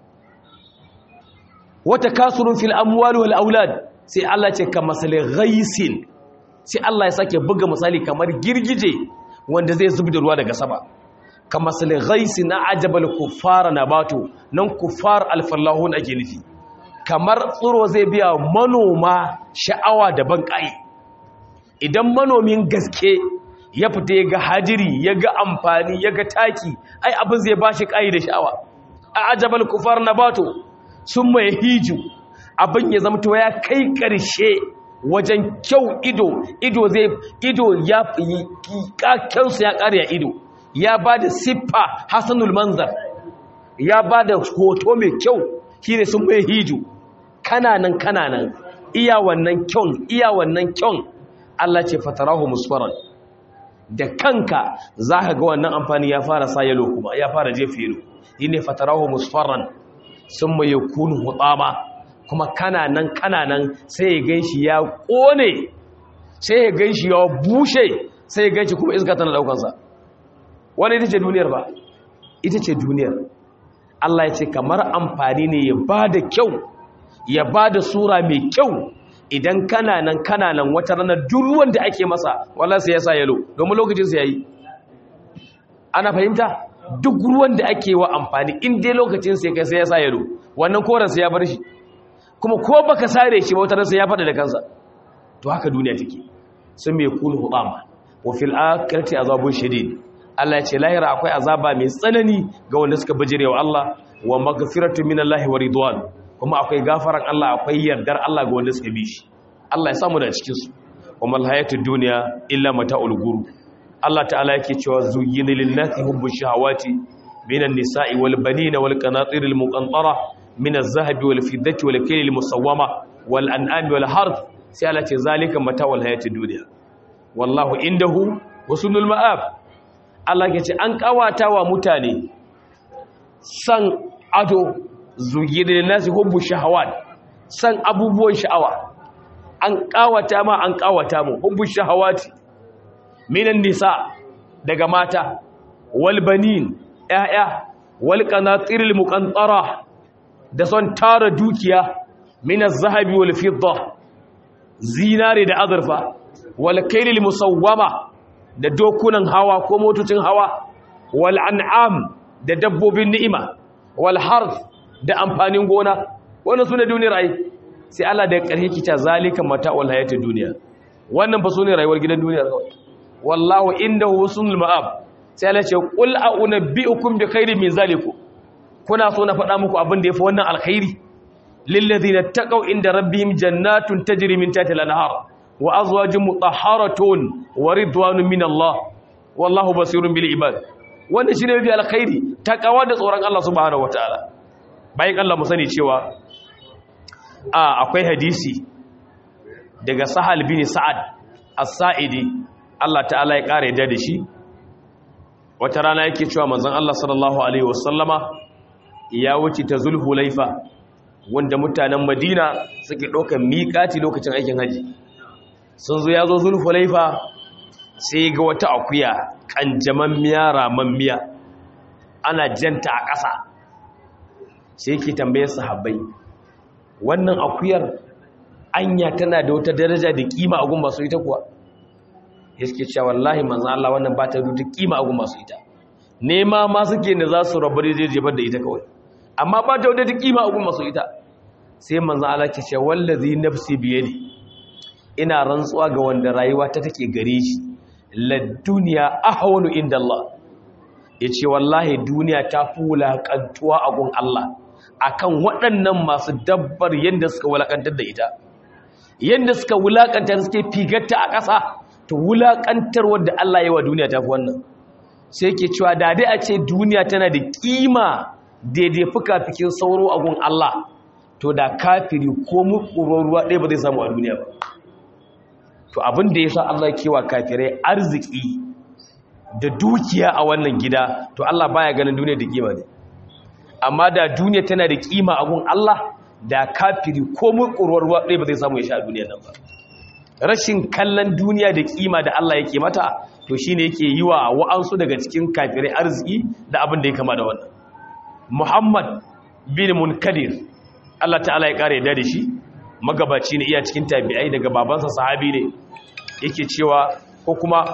Wa takasurun fil amwal wal aulad, sai Allah ce ka masalin ghaisin, sai Allah ya sake buga misali kamar girgije wanda zai zubi da ruwa daga sama. Ka masalin ghaisin na ajabal kuffara nabatu, nan kuffar alfallahun ake nufi, kamar tsiro zai biya manoma sha'awa da banƙai. Idan manomin gaske ya fita ya ga hadiri, ya ga amfani, ya ga taki, ai abin zai bashi ƙayi da sha'awa. A ajabal kuffar nabatu sun mai hiju, abin ya zamto ya kai ƙarshe wajen kyau, ido ya fi ƙaƙensu ya ƙarya ido, ya ba da siffa hasanul manzar, ya ba da hoto mai kyau, shi ne sun mai hiju, kananan iya wannan kyau. Allah ce fatarahu musfaran, da kanka za ka ga wannan amfani ya fara sa yalo, kuma ya fara jefe yalo, yi ne fatarahu musfaran sun mai yakunu hutama, kuma kananan sai ya ganshi ya kone, sai ya ganshi ya bushe, sai ya ganshi kuma iska tana daukansa. Wani ita ce duniyar ba, ita ce duniyar. Allah ya ce kamar amfani ne ya ba da kyau, ya ba da sura mai kyau, idan kananan wata ranar duk ruwan da ake masa wala sai ya sa yalo, domin lokacin sa yayi. Ana fahimta? Duk ruwan da ake wa amfani in dai lokacin sa kai sai ya sa yalo, wannan koran sai ya bar shi, kuma ko baka sare shi ba wata ran sai ya fada da kansa. To haka duniya take, sun mai kunu hudama wa fil akhirati azabun shadid. Allah ya ce lahira akwai azaba mai tsanani ga wanda suka bijirewa Allah, wa maghfiratu minallahi wa ridwan, kuma akwai gafaran Allah, akwai yardar Allah ga wanda suka bi shi. Allah ya samu da cikin su. Wa mal hayatud dunya illa mata'ul ghurur. Allah ta'ala yake cewa zuyyina lin-nasi hubbush shahawati minan nisa'i wal banina wal qanatiril muqantara minaz zahabi wal fiddati wal kaylil musawwama wal an'ami wal harth. Sai Allah ce zalika mata'ul hayatid dunya wallahu indahu husnul ma'ab. Allah ke ce an kawata wa mutane san ado, zugire nasi hubbu shahawat, san abubuwan sha'awa, an kawata mu hubbu shahawati minan nisa, daga mata, wal banin ya'ya, wal qanatiril muqantara, da son tara dukiya, minaz zahabi wal fidda, zinare da azurfa, wal kaylil musawwama, da dokunan hawa ko motocin hawa, wal an'am, da dabbobin ni'ima, wal harth, da amfanin gona. Wannan sune duniyar ai. Sai Allah da ƙarshe kita zalika mata'ul hayatid dunya. Wannan fa sune rayuwar gidan duniyar kawai. Wallahu indahu husnul ma'ab. Sai Allah ce qul a'unabbi'ukum bi khairin min zalikum. Kuna so na faɗa muku abin da yafi wannan alkhairi? Lil ladina taqaw inda rabbihim jannatun tajri min tahtiha al-anhar wa azwajun mutahharatun wa ridwanun min Allah wallahu basirun bil ibad. Wannan shine mafi alkhairi, takawa da tsoron Allah subhanahu wataala. Bayan Allah mu sani cewa akwai hadisi daga Sahal bin Sa'ad As-Sa'idi, Allah ta'ala ya kare da shi. Wata rana yake cewa manzon Allah sallallahu alaihi wasallama ya wuce ta Zulhulaifa wanda mutanen Madina suke ɗaukar miƙati lokacin aikin haji. Sun zo ya zo Zulhulaifa sai ga wata akuya kanjamammiya ramammiya ana janta a ƙasa. Sai yake tambayar sahabbai, wannan akuyar anya tana da wata daraja da kima a gun masu ita kuwa? Yake cewa wallahi manzo Allah wannan ba ta da kima a gun masu ita. Nema ma suke ne za su rabu da jebar da ita kawai, amma ba ta da kima a gun masu ita. Sai manzo Allah ke cewa wallazi nafsi biyadi, ina rantsuwa ga wanda rayuwa ta take gare shi, la dunya ahwanu inda Allah. Yace wallahi duniya ta fi wulakantuwa a gun Allah akan waɗannan masu dabbar yanda suka wulakantar da ita, yanda suka wulakantar suke figarta a ƙasa, to wulakantar wanda Allah ya wa duniya ta fi wannan. Sai yake cewa da dai a ce duniya tana da kima daidai fuka-fikin sauro a gun Allah, to da kafiri ko mukurar ruwa ɗaya ba zai samu a duniya ba. To abin da ya sa Allah kewa kafirai arziki da dukiya a wannan gida, to Allah baya ganin duniya da kima ne. Amma da duniya tana da kima a gun Allah, da kafiri ko mukurar ruwa ɗaya ba zai samu ya sha a duniya nan ba. Rashin kallon duniya da kima da Allah yake mata, to shine yake yi wa wa'ansu daga cikin kafirai arziki da abin da ya kama da wannan. Muhammad bin Munkadir, Allah ta'ala ya kare da shi, magabaci ne iya cikin tabi'ai, daga babansa sahabi ne, yake cewa, ko kuma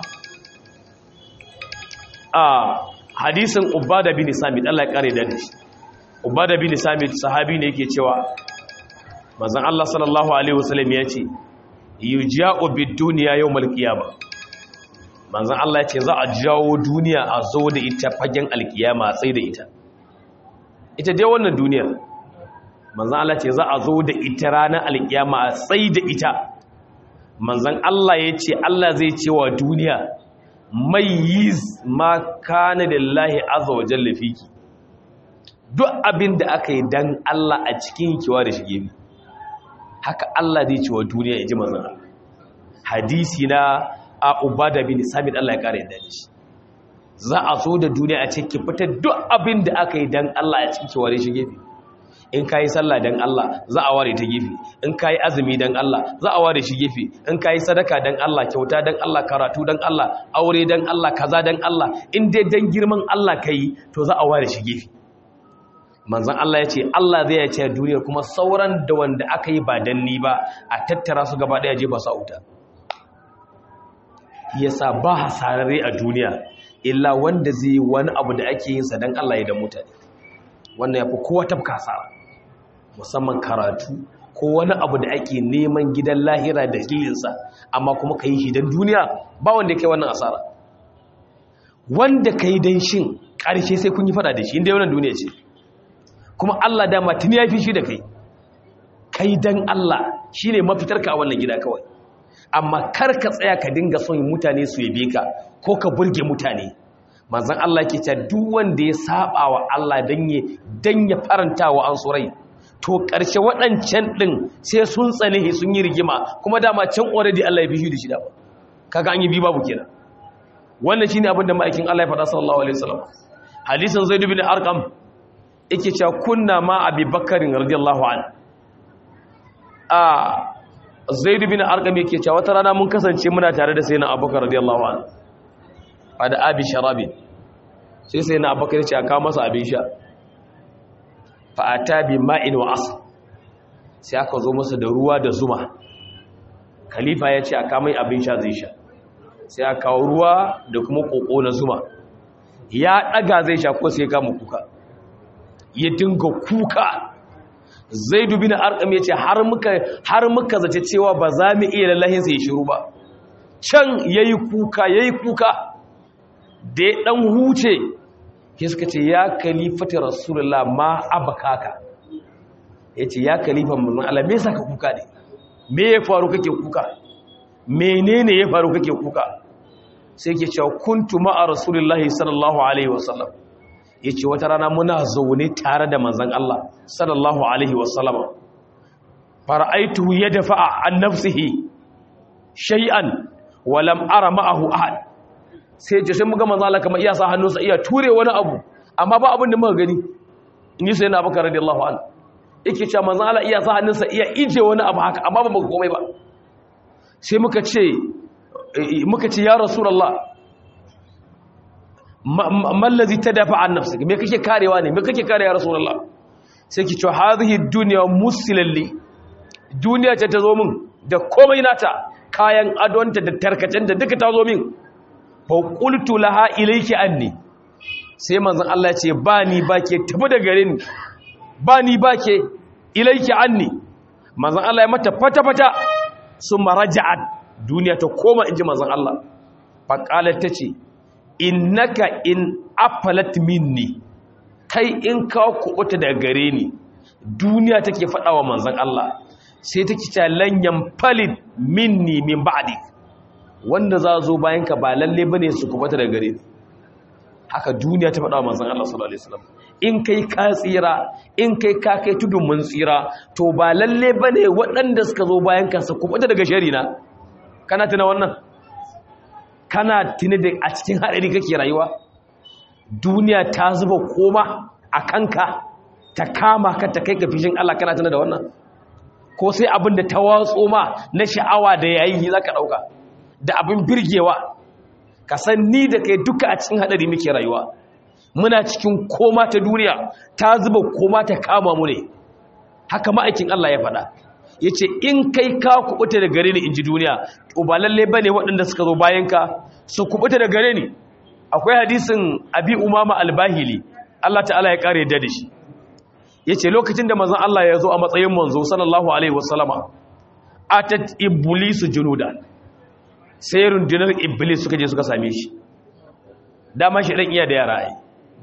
a hadisin Ubada bin Samit, Allah ya kare da shi. Ubada bin Samit sahabi ne yake cewa manzon Allah sallallahu alaihi wasallam ya ce yuja'u bid-dunya yawmal qiyamah. Manzon Allah ya ce za a jawo duniya a zo da ita fagen alkiyama sai da ita. Ita dai wannan duniyar manzan Allah ce za a zo da ita ranar alkiyama a tsayi da ita. Manzan Allah ya ce Allah zai ce wa duniya mai yi ma kana da lahi azza wa jalla fiki, duk abin da aka yi dan Allah a cikin kiwa da shige mi, haka Allah zai ce wa duniya, ya ji manzan Allah. Hadisi na a Ubada bin Samit, Allah ya kare yadda da shi. Za a zo da duniya a cikin fitar duk abin da aka yi dan Allah a cikin kiwa da shige mi. In ka yi sallah don Allah, za a ware ta gefe. In ka yi azumi don Allah, za a ware shi gefe. In ka yi sadaka don Allah, kyauta don Allah, karatu don Allah, aure don Allah, kaza don Allah, in dai don girman Allah ka yi, to za a ware shi gefe. Manzan Allah ya ce Allah zai ya ce a duniyar kuma sauran da wanda aka yi ba don ni ba, a tattara su gaba ɗaya jefa su a wuta. Yasa ba hasararre a duniya illa wanda zai yi wani abu da ake yin sa don Allah ya da mutane. Wannan ya fi kowa tafka hasara, musamman karatu ko wani abu da ake neman gidan lahira da hilinsa, amma kuma ka yi shi don duniya, ba wanda ya kai wannan asara. Wanda ka yi don shin ƙarshe sai kun yi fada da shi, inda wannan duniya ce. Kuma Allah dama tuni ya fi shi da kai. Kai don Allah shi ne mafitarka a wannan gida kawai. Amma kar ka tsaya ka dinga son mutane su yabe ka ko ka burge mutane. Manzon Allah ke cewa duk wanda ya saba wa Allah dan ya faranta wa an surai, to ƙarshe waɗancan ɗin sai sun tsane sun yi rigima, kuma dama can already Allah ya bishi da shi dama. Kaga an yi bi babu kenan. Wannan shine abin da ma'aikin Allah ya faɗa sallallahu alaihi wasallam. Hadisin Zaid bin Arqam yake cewa kunna ma Abi Bakr radiyallahu anhu. Zaid bin Arqam yake cewa wata rana mun kasance muna tare da sayyidina Abubakar radiyallahu anhu. Da abi sharabin, sai sai na Abubakar ya ce a kawo masa abin sha. Fa'ata bi ma'in wa asl, sai aka zo masa da ruwa da zuma. Khalifa ya ce a kawo mai abin sha zai sha, sai aka kawo ruwa da kuma koko na zuma. Ya daga zai sha ko sai ya kama kuka, ya dinga kuka. Zaid bin Arqam ya ce har muka zace cewa ba za mu iya lallahin sai ya shiru ba. Can yayi kuka da ya ɗan huce, ke suka ce ya kalifata rasulullah ma abakaka, ya ce ya kalifan mulmin Allah, me sa ka kuka ne? Me ya faru kake kuka? Menene ya faru kake kuka? Sai ke cewa kuntu ma'a rasulullah sallallahu alaihi wasallam, ya ce wata rana muna zaune tare da manzan Allah sallallahu alaihi wasallam, fara'aitu ya dafa'a an nafsihi shay'an walam ara ma'ahu ahad. Sai ce sai muga manzo Allah kamar iya sa hannunsa iya ture wani abu, amma ba abin da muka gani. In yi sai na Abubakar radiyallahu anhu yake cewa manzon Allah iya sa hannunsa iya ije wani abu haka amma ba mu komai ba sai muka ce ya rasulullah mallazi tadafa an nafsik me kake karewa ne me kake kare ya rasulullah sai ki ce hadhihi dunya musilalli duniya ce ta zo min da komai nata kayan adonta da tarkacen da duka ta zo min fa qultu laha ilayki anni sai manzon Allah ya ce ba ni ba ke tafi da gare ni ba ni ba ke ilayki anni manzon Allah ya mata fata summa raja'at duniya ta koma inji manzon Allah fa qalat tace innaka in afalat minni kai in ka kubuta da gare ni duniya take faɗawa manzon Allah sai take ta lanyan falid minni min ba'di wanda za zo bayan ka ba lalle bane su kubuta da gare ni haka duniya ta faɗawa manzon Allah sallallahu alaihi wasallam in kai ka tsira in kai ka kai tudun mun tsira to ba lalle bane waɗanda suka zo bayan ka su kubuta daga sharina kana tuna wannan kana tuni da a cikin haɗari kake rayuwa duniya ta zuba koma a kanka ta kama ka ta kai ka fishin Allah kana tuni da wannan ko sai abin da ta watso ma na sha'awa da yayi za ka ɗauka da abin birgewa ka san ni da kai duka a cikin haɗari muke rayuwa muna cikin koma ta duniya ta zuba koma ta kama mu ne haka ma'aikin Allah ya faɗa ya ce in kai ka kubuta da gare ni in ji duniya to ba lalle ba ne waɗanda suka zo bayanka su kubuta da gare ni akwai hadisin abi umama albahili Allah ta'ala ya kare da shi ya ce lokacin da manzon Allah ya zo a matsayin manzo sallallahu alaihi wasallama atat iblisu junuda sai rundunar iblis suka je suka same shi dama shi dan iya da yara ai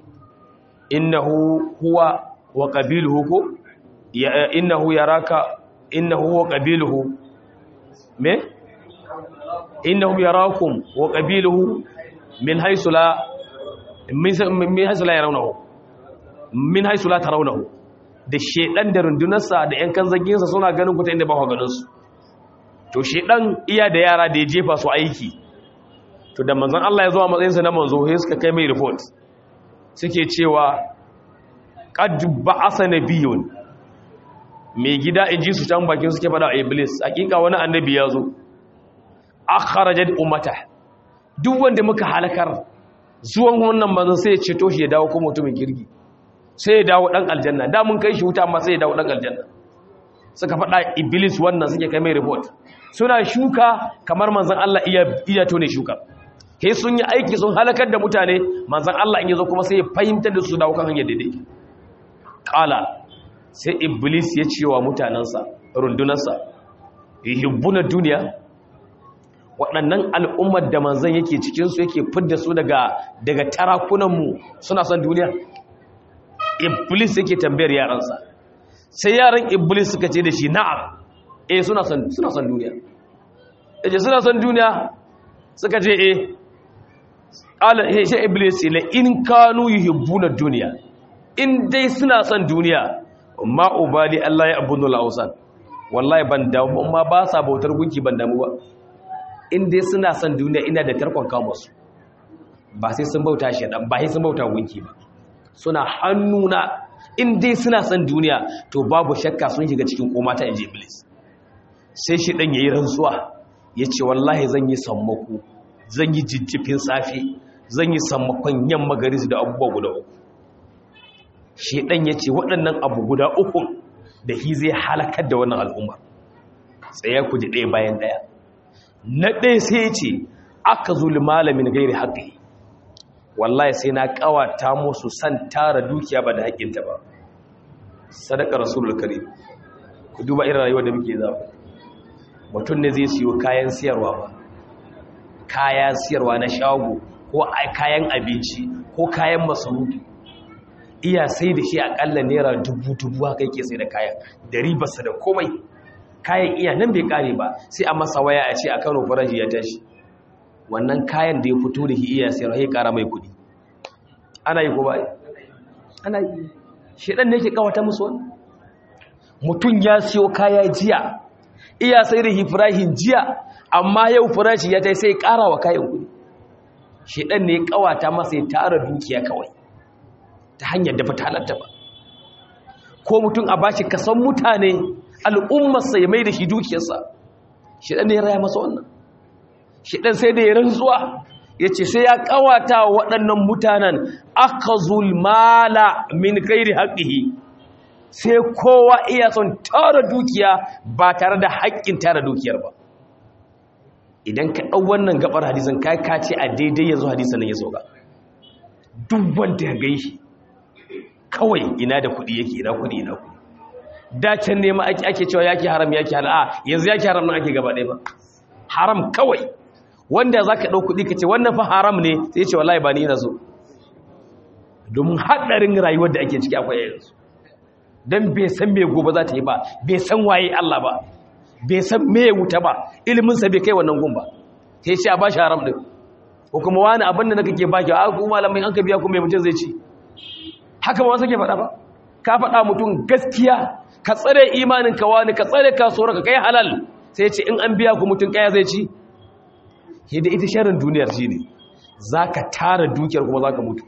innahu huwa wa qabiluhu ko innahu yaraka innahu wa qabiluhu me innahum yarakum wa qabiluhu min haythu la yarawnahu min haythu la tarawnahu da shedan da rundunarsa da yan kanzaginsa suna ganin ku ta inda ba ku ganin su to shedan iya da yara da ya jefa su aiki to da manzon Allah ya zo a matsayin sa na manzo sai suka kai mai report suke cewa qad ba'asa nabiyyun mai gida in ji su can bakin suke fada a iblis hakika wani annabi ya zo akharajat ummata duk wanda muka halakar zuwan wannan manzon sai ya ceto shi ya dawo kuma mutumin kirgi sai ya dawo dan aljanna da mun kai shi wuta amma sai ya dawo dan aljanna suka fada iblis wannan suke kai mai report suna shuka kamar manzon Allah iya tone shuka sai sun yi aiki sun halakar da mutane manzon Allah in yazo kuma sai ya fahimtar da su dawo kan hanyar daidai qala sai iblis ya ce wa mutanensa rundunarsa yuhibbuna duniya waɗannan al'ummar da manzan yake cikinsu yake fidda su daga tarakunanmu suna son duniya iblis yake tambayar yaransa sai yaran iblis suka ce da shi na'am suna son duniya yace suna son duniya suka ce qala shi iblis la in kanu yuhibbuna duniya in dai suna son duniya ma ubali Allah ya abudu al-awsan wallahi ban damu amma ba sa bautar gunki ban damu ba in dai suna son duniya ina da tarkon kawo su ba sai sun bauta shi dan ba sai sun bauta gunki ba suna hannuna in dai suna son duniya to babu shakka sun shiga cikin koma ta inji iblis sai shi dan yayi rantsuwa yace wallahi zan yi sammako zan yi jijjifin safi zan yi sammakon yamma garis da abubuwa guda uku shedan yace waɗannan abu guda uku da hi zai halakar da wannan al'umma tsaya ku ji ɗaya bayan ɗaya na ɗaya sai yace aka zuli malamin gairi haƙi wallahi sai na ƙawata musu san tara dukiya ba da haƙinta ba sadaka rasulul karim ku duba irin rayuwar da muke zafi mutum ne zai siyo kayan siyarwa ba kayan siyarwa na shago ko kayan abinci ko kayan masarufi iya sai da shi akalla naira dubu haka yake sai da kayan da ribarsa da komai kayan iya nan bai kare ba sai a masa waya a ce a Kano farashi ya tashi wannan kayan da ya fito da shi iya sayarwa ya kara mai kudi ana yi ko ba ana yi shedan ne yake kawata musu wannan mutum ya siyo kaya jiya iya sai da hifrahin jiya amma yau farashi ya tai sai kara wa kayan kudi shedan ne ya kawata masa ya tara dukiya kawai ta hanyar da fata halatta ba ko mutum a bashi kasan mutane al'ummarsa ya mai da shi dukiyarsa shedan ne ya raya masa wannan shedan sai da ya rantsuwa yace sai ya kawata waɗannan mutanen akhazul mala min ghairi haqqihi sai kowa iya son tara dukiya ba tare da haƙƙin tara dukiyar ba idan ka ɗau wannan gabar hadisin kai ka ce a daidai yanzu hadisin nan ya sauka duk wanda ya gaishi kawai ina da kuɗi yake ina kuɗi da can ne ma ake cewa yake haram yake halal yanzu yake haram nan ake gaba ɗaya ba haram kawai wanda za ka ɗau kuɗi ka ce wannan fa haram ne sai ce wallahi ba ni ina so domin haɗarin rayuwar da ake ciki akwai yanzu don bai san me gobe za ta yi ba bai san waye Allah ba bai san me wuta ba iliminsa bai kai wannan gun ba sai ce a ba shi haram ɗin ko kuma wani abin da na kake ba ki a kuma malamai an ka biya kuma mai mutum zai ci haka ba wasu ke faɗa ba ka faɗa mutum gaskiya ka tsare imanin ka wani ka tsare kasuwar ka kai halal sai ce in an biya ku mutum kaya zai ci da ita sharin duniyar shi ne za ka tara dukiyar kuma za ka mutu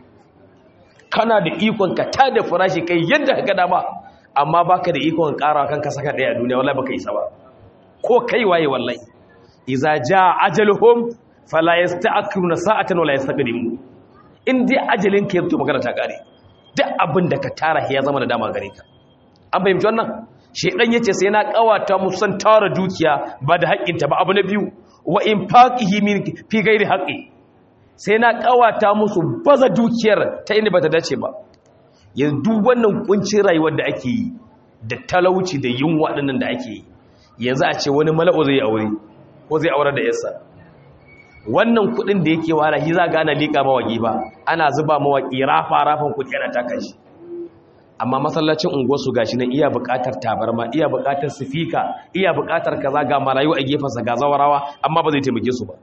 kana da ikon ka tada farashi kai yadda ka dama amma baka da ikon ƙara kan ka saka ɗaya a duniya wallahi baka isa ba ko kai waye wallahi iza jaa ajaluhum fala yasta'khiruna sa'atan wala yastaqdimu in dai ajalin ka yato magana ta kare duk abin da ka tara ya zama da dama gare ka an fahimci wannan shedan yace sai na kawata musan tara dukiya ba da haƙƙinta ba abu na biyu wa infaqihi min fi ghairi haqqi sai na kawata musu baza dukiyar ta inda bata dace ba yanzu duk wannan kuncin rayuwar da ake yi da talauci da yunwa dinnan da ake yi yanzu a ce wani mala'u zai aure ko zai aure da yarsa wannan kudin da yake wala shi za ga ana lika mawaki ba ana zuba mawaki rafan kudi ana taka shi amma masallacin unguwarsu gashi nan iya buƙatar tabarma iya buƙatar sifika iya buƙatar kaza ga marayu a gefensa ga zawarawa amma ba zai taimake su ba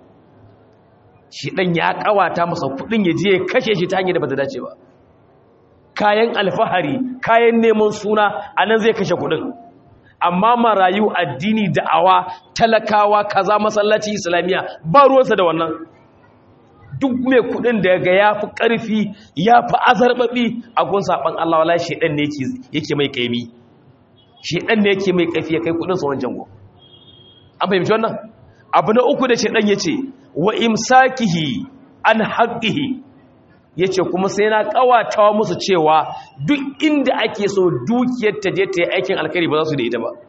shi dan ya kawata masa kudin ya je ya kashe shi ta hanyar da bata dace ba kayan alfahari kayan neman suna anan zai kashe kudin amma marayu addini da'awa talakawa kaza masallaci islamiya ba ruwansa da wannan duk mai kudin da ga yafi karfi yafi azarbabi a gun saban Allah wallahi shedan ne yake mai kaimi shedan ne yake mai kafi ya kai kudin sa wancan go an fahimci wannan abu na uku da shedan yace wa imsakihi an haqqihi yace kuma sai na kawatawa musu cewa duk inda ake so dukiyar ta je ta yi aikin alkhairi ba za su da ita ba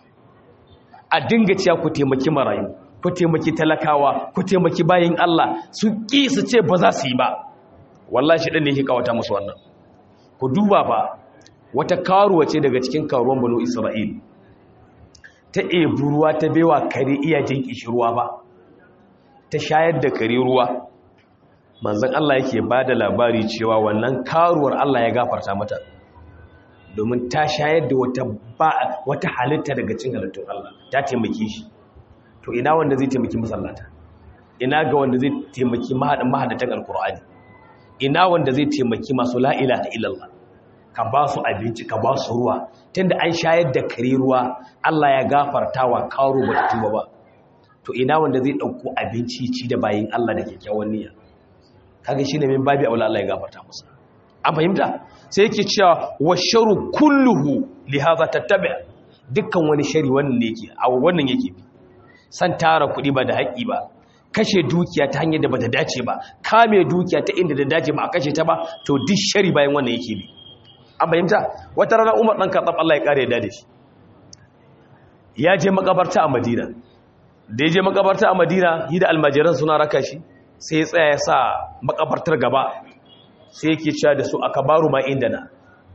a dinga cewa ku taimaki marayu ku taimaki talakawa ku taimaki bayin Allah su ki su ce ba za su yi ba wallahi shedan ne yake kawata musu wannan ku duba ba wata karuwa ce daga cikin karuwan banu Isra'il ta ebi ruwa ta bewa kare iya jin kishirwa ba ta shayar da kare ruwa manzon Allah yake bada labari cewa wannan karuwar Allah ya gafarta mata domin ta shayar da wata halitta daga cikin halittun Allah ta taimake shi to ina wanda zai taimaki masallata ina ga wanda zai taimaki mahadatan alkur'ani ina wanda zai taimaki masu la ilaha illallah ka ba su abinci ka ba su ruwa tunda an shayar da kare ruwa Allah ya gafarta wa karo ba ta tuba ba to ina wanda zai dauko abinci ci da bayin Allah da kyakkyawan niyya kaga shine min babi aula Allah ya gafarta musu an fahimta sai yake cewa washaru kulluhu li hadha tattabi dukkan wani shari wannan yake a wannan yake bi san tara kudi ba da haƙi ba kashe dukiya ta hanyar da bata dace ba kame dukiya ta inda da dace ba a kashe ta ba to duk shari bayan wannan yake bi an fahimta wata rana Umar dan Khattab Allah ya kare da shi ya je makabarta a Madina da ya je makabarta a Madina yi da almajiran suna raka shi sai ya tsaya ya sa makabartar gaba sai yake cewa da su akabaru ma indana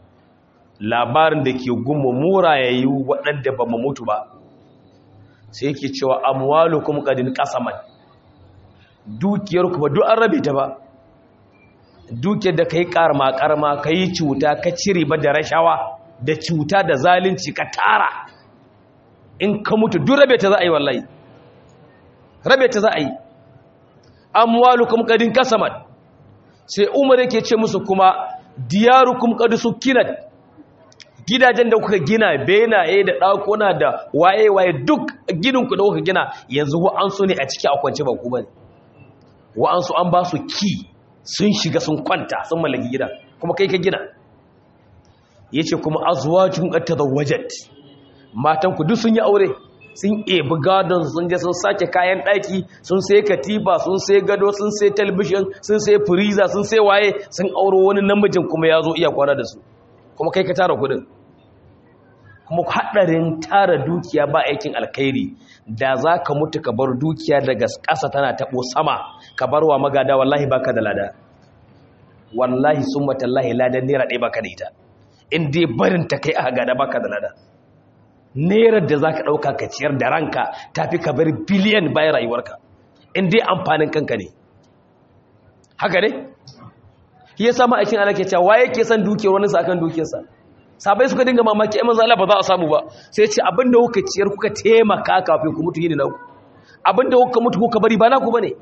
labarin da ke gummu murayayi waɗanda ba mu mutu ba sai yake cewa amwalukum qadin qasaman dukiyarku ba duk an rabe ta ba dukiyar da kai karma kai cuta ka cire ba da rashawa da cuta da zalunci ka tara in ka mutu duk rabe ta za a yi wallahi rabe ta za a yi amwalukum qadin qasaman sai Umar yake ce musu kuma diyarukum qad sukinat gidajen da kuka gina benaye da dakuna da waye duk ginin ku da kuka gina yanzu wa'ansu ne a ciki a kwance ba ku bane wa'ansu an ba su ki sun shiga sun kwanta sun mallaki gida kuma kai ka gina yace kuma azwajun qad tazawwajat matan ku duk sun yi aure sun ebi gadon sun je sun sake kayan daki sun sai katifa sun sai gado sun sai television sun sai freezer sun sai waye sun auro wani namijin kuma yazo iya kwana da su kuma kai ka tara kudin kuma hadarin tara dukiya ba aikin alkhairi da zaka mutu ka bar dukiya daga ƙasa tana tabo sama ka barwa magada wallahi baka da lada wallahi summa tallahi ladan naira ɗaya baka da ita in dai barin ta kai aka gada baka da lada naira da zaka dauka ka ciyar da ranka tafi ka bar biliyan bayan rayuwarka in dai amfanin kanka ne haka ne yasa ma aikin Allah ke cewa waye ke san dukiyar wani sakan dukiyarsa sabai suka dinga mamaki ai manzo Allah ba za a samu ba sai ya ce abinda kuka ciyar kuka taimaka kafin ku mutu yini naku abinda kuka mutu kuka bari ba naku bane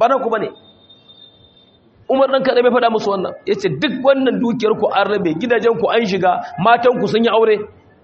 Umar dan kada bai faɗa musu wannan yace duk wannan dukiyar ku an rabe gidajen ku an shiga matan ku sun yi aure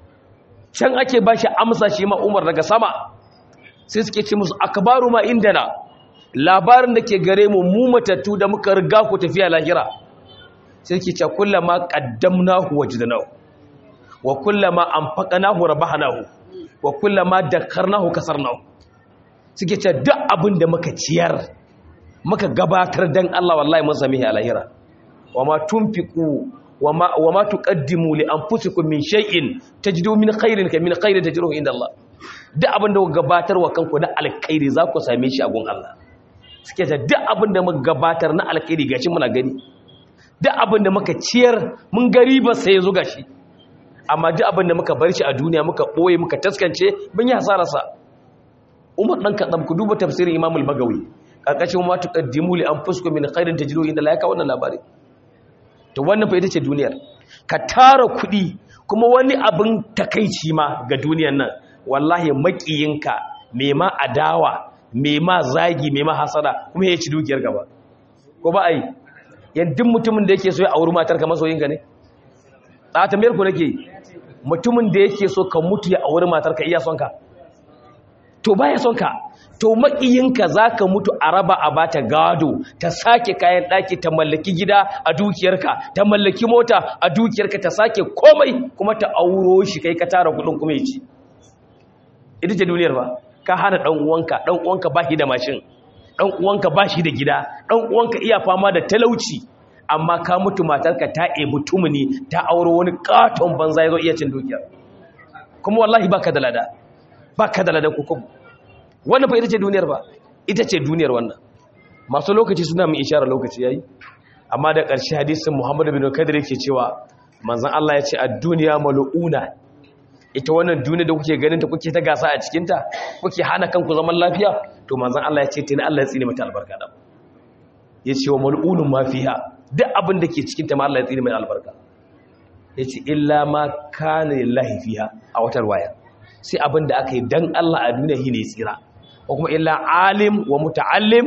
can ake bashi amsa shi ma Umar daga sama sai suke ce musu akbaru ma indana labarin da ke gare mu matattu da muka riga ku tafiya lahira sai suke ce kullama qaddamnahu wajdanahu wa kullama anfaqnahu rabahnahu wa kullama dakarnahu kasarnahu suke ce duk abin da muka ciyar muka gabatar dan Allah wallahi mun sami a lahira wama tunfiqu wama tuqaddimu li anfusikum min shay'in tajidu min khairin tajiduhu inda Allah duk abin da kuka gabatar wa kanku na alkhairi za ku same shi a gun Allah suke ce duk abin da muka gabatar na alkhairi gashi muna gani duk abin da muka ciyar mun gari ba sai yazo gashi amma duk abin da muka bar shi a duniya muka boye muka taskance mun yi hasararsa Umar dan kadam ku duba tafsirin Imam al-Bagawi karkashin ma tuqaddimu li anfusikum min khairin tajidu inda la yaka wannan labari to wannan fa ita ce duniyar ka tara kuɗi kuma wani abin takeici ma ga duniyar nan wallahi makiyinka me ma adawa me ma zagi me ma hasada kuma ya ci dukiyar gaba ko ba ai yandin mutumin da yake so ya auri matar ka masoyinka ne a tambayar ku nake mutumin da yake so ka mutu ya auri matar ka iya son ka to baya son ka to makiyinka zaka mutu a raba a bata gado ta sake kayan daki ta mallaki gida a dukiyarka ta mallaki mota a dukiyarka ta sake komai kuma ta auro shi kai ka tara kudin kuma yaci ita ce duniyar ba ka hana dan uwanka bashi da mashin dan uwanka bashi da gida dan uwanka iya fama da talauci amma ka mutu matarka ta ebi tumuni ta auro wani katon banza yazo iya cin dukiya kuma wallahi baka da lada ko wannan fa ita ce duniyar ba ita ce duniyar wannan masu lokaci suna mun isharar lokaci yayi amma da ƙarshe hadisin Muhammad bin Kadir yake cewa manzon Allah ya ce ad-dunya mal'una ita wannan duniya da kuke ganin ta kuke ta gasa a cikin ta kuke hana kanku zaman lafiya to manzon Allah ya ce tana Allah ya tsine mata albarka da yace wa mal'unun ma fiha duk abin da ke cikin ta ma Allah ya tsine mai albarka yace illa ma kana lillahi fiha a wata riwaya sai abin da aka yi dan Allah a duniya shine tsira ko kuma illa alim wa muta'allim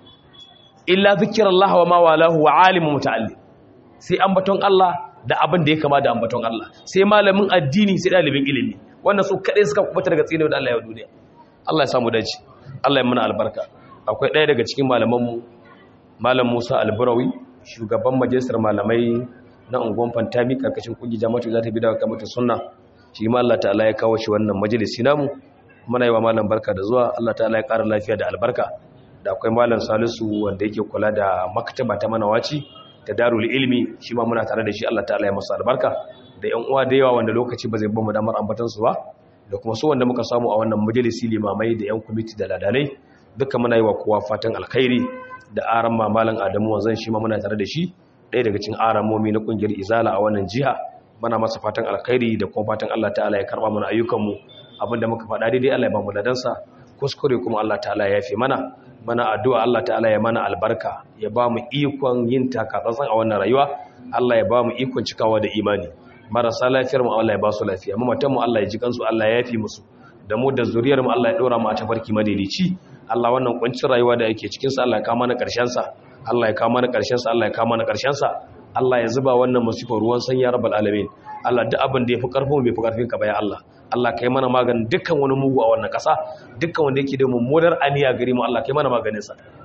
illa zikrullah wa ma walahu wa alim wa muta'allim sai ambaton Allah da abin da ya kama da ambaton Allah sai malamin addini sai dalibin ilimi wannan su kadai suka kubuta daga tsine da Allah ya duniya Allah ya samu dace Allah ya muna albarka akwai ɗaya daga cikin malaman mu malam Musa Alburawi shugaban majalisar malamai na unguwan Fantami karkashin kungiyar jama'atu za ta bi da kamata sunna shi ma Allah ta'ala ya kawo shi wannan majalisi namu muna yi wa malam barka da zuwa Allah ta'ala ya ƙara lafiya da albarka da akwai malam Salisu wanda yake kula da maktaba ta Manawaci da Darul Ilmi shi ma muna tare da shi Allah ta'ala ya masa albarka da ƴan uwa da yawa wanda lokaci ba zai bamu damar ambatan su ba da kuma su wanda muka samu a wannan majalisi limamai da ƴan committee da ladanai duka muna yi wa kowa fatan alkhairi da aran malam Adamu wanzan shi ma muna tare da shi ɗaya daga cikin aramomi na kungiyar Izala a wannan jiha muna masa fatan alkhairi da kuma fatan Allah ta'ala ya karba mana ayyukanmu abinda muka faɗa daidai Allah ya ba mu ladansa kuskure kuma Allah ta'ala ya yafe mana addu'a Allah ta'ala ya mana albarka ya ba mu ikon yin takatsantsan a wannan rayuwa Allah ya ba mu ikon cikawa da imani marasa lafiyar mu Allah ya ba su lafiya mu matan mu Allah ya ji kansu Allah ya yafe musu da mu da zuriyar mu Allah ya dora mu a tafarki madaidaici Allah wannan kuncin rayuwa da yake cikin sa Allah ya kawo mana karshen sa Allah ya kawo mana karshen sa Allah ya kawo mana karshen sa Allah ya zuba wannan musifar ruwan sanyi ya rabbal alamin Allah duk abin da yafi karfin mu bai fi karfin ka ba ya Allah Allah kai mana maganin dukkan wani mugu a wannan kasa dukkan wanda yake da mummunar aniya gare mu Allah kai mana maganin sa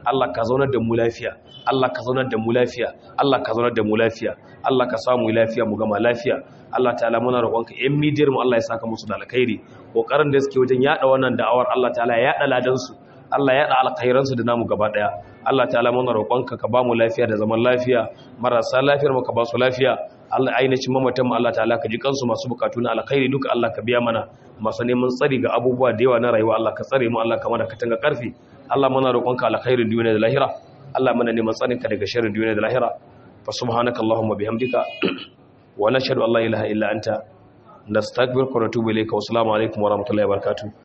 Allah ka zaunar da mu lafiya Allah ka zaunar da mu lafiya Allah ka zaunar da mu lafiya Allah ka samu lafiya mu gama lafiya Allah ta'ala muna roƙonka ƴan midiyar mu Allah ya saka musu da alkhairi kokarin da suke wajen yada wannan da'awar Allah ta'ala ya yada ladan su Allah ya yada alkhairan su da namu gaba daya Allah ta'ala muna roƙonka ka ba mu lafiya da zaman lafiya marasa lafiyar mu ka ba su lafiya Allah ainihin mamatan mu Allah ta'ala ka ji kansu masu bukatu na alkhairi duka Allah ka biya mana masu neman tsari ga abubuwa da yawa na rayuwa Allah ka tsare mu Allah ka mana katanga karfi Allah muna roƙonka alkhairin duniya da lahira Allah muna neman tsarin ka daga sharrin duniya da lahira fa subhanaka allahumma bihamdika wa nashhadu an la ilaha illa anta nastaghfiruka wa natubu ilayka wa assalamu alaikum wa rahmatullahi wa barakatuh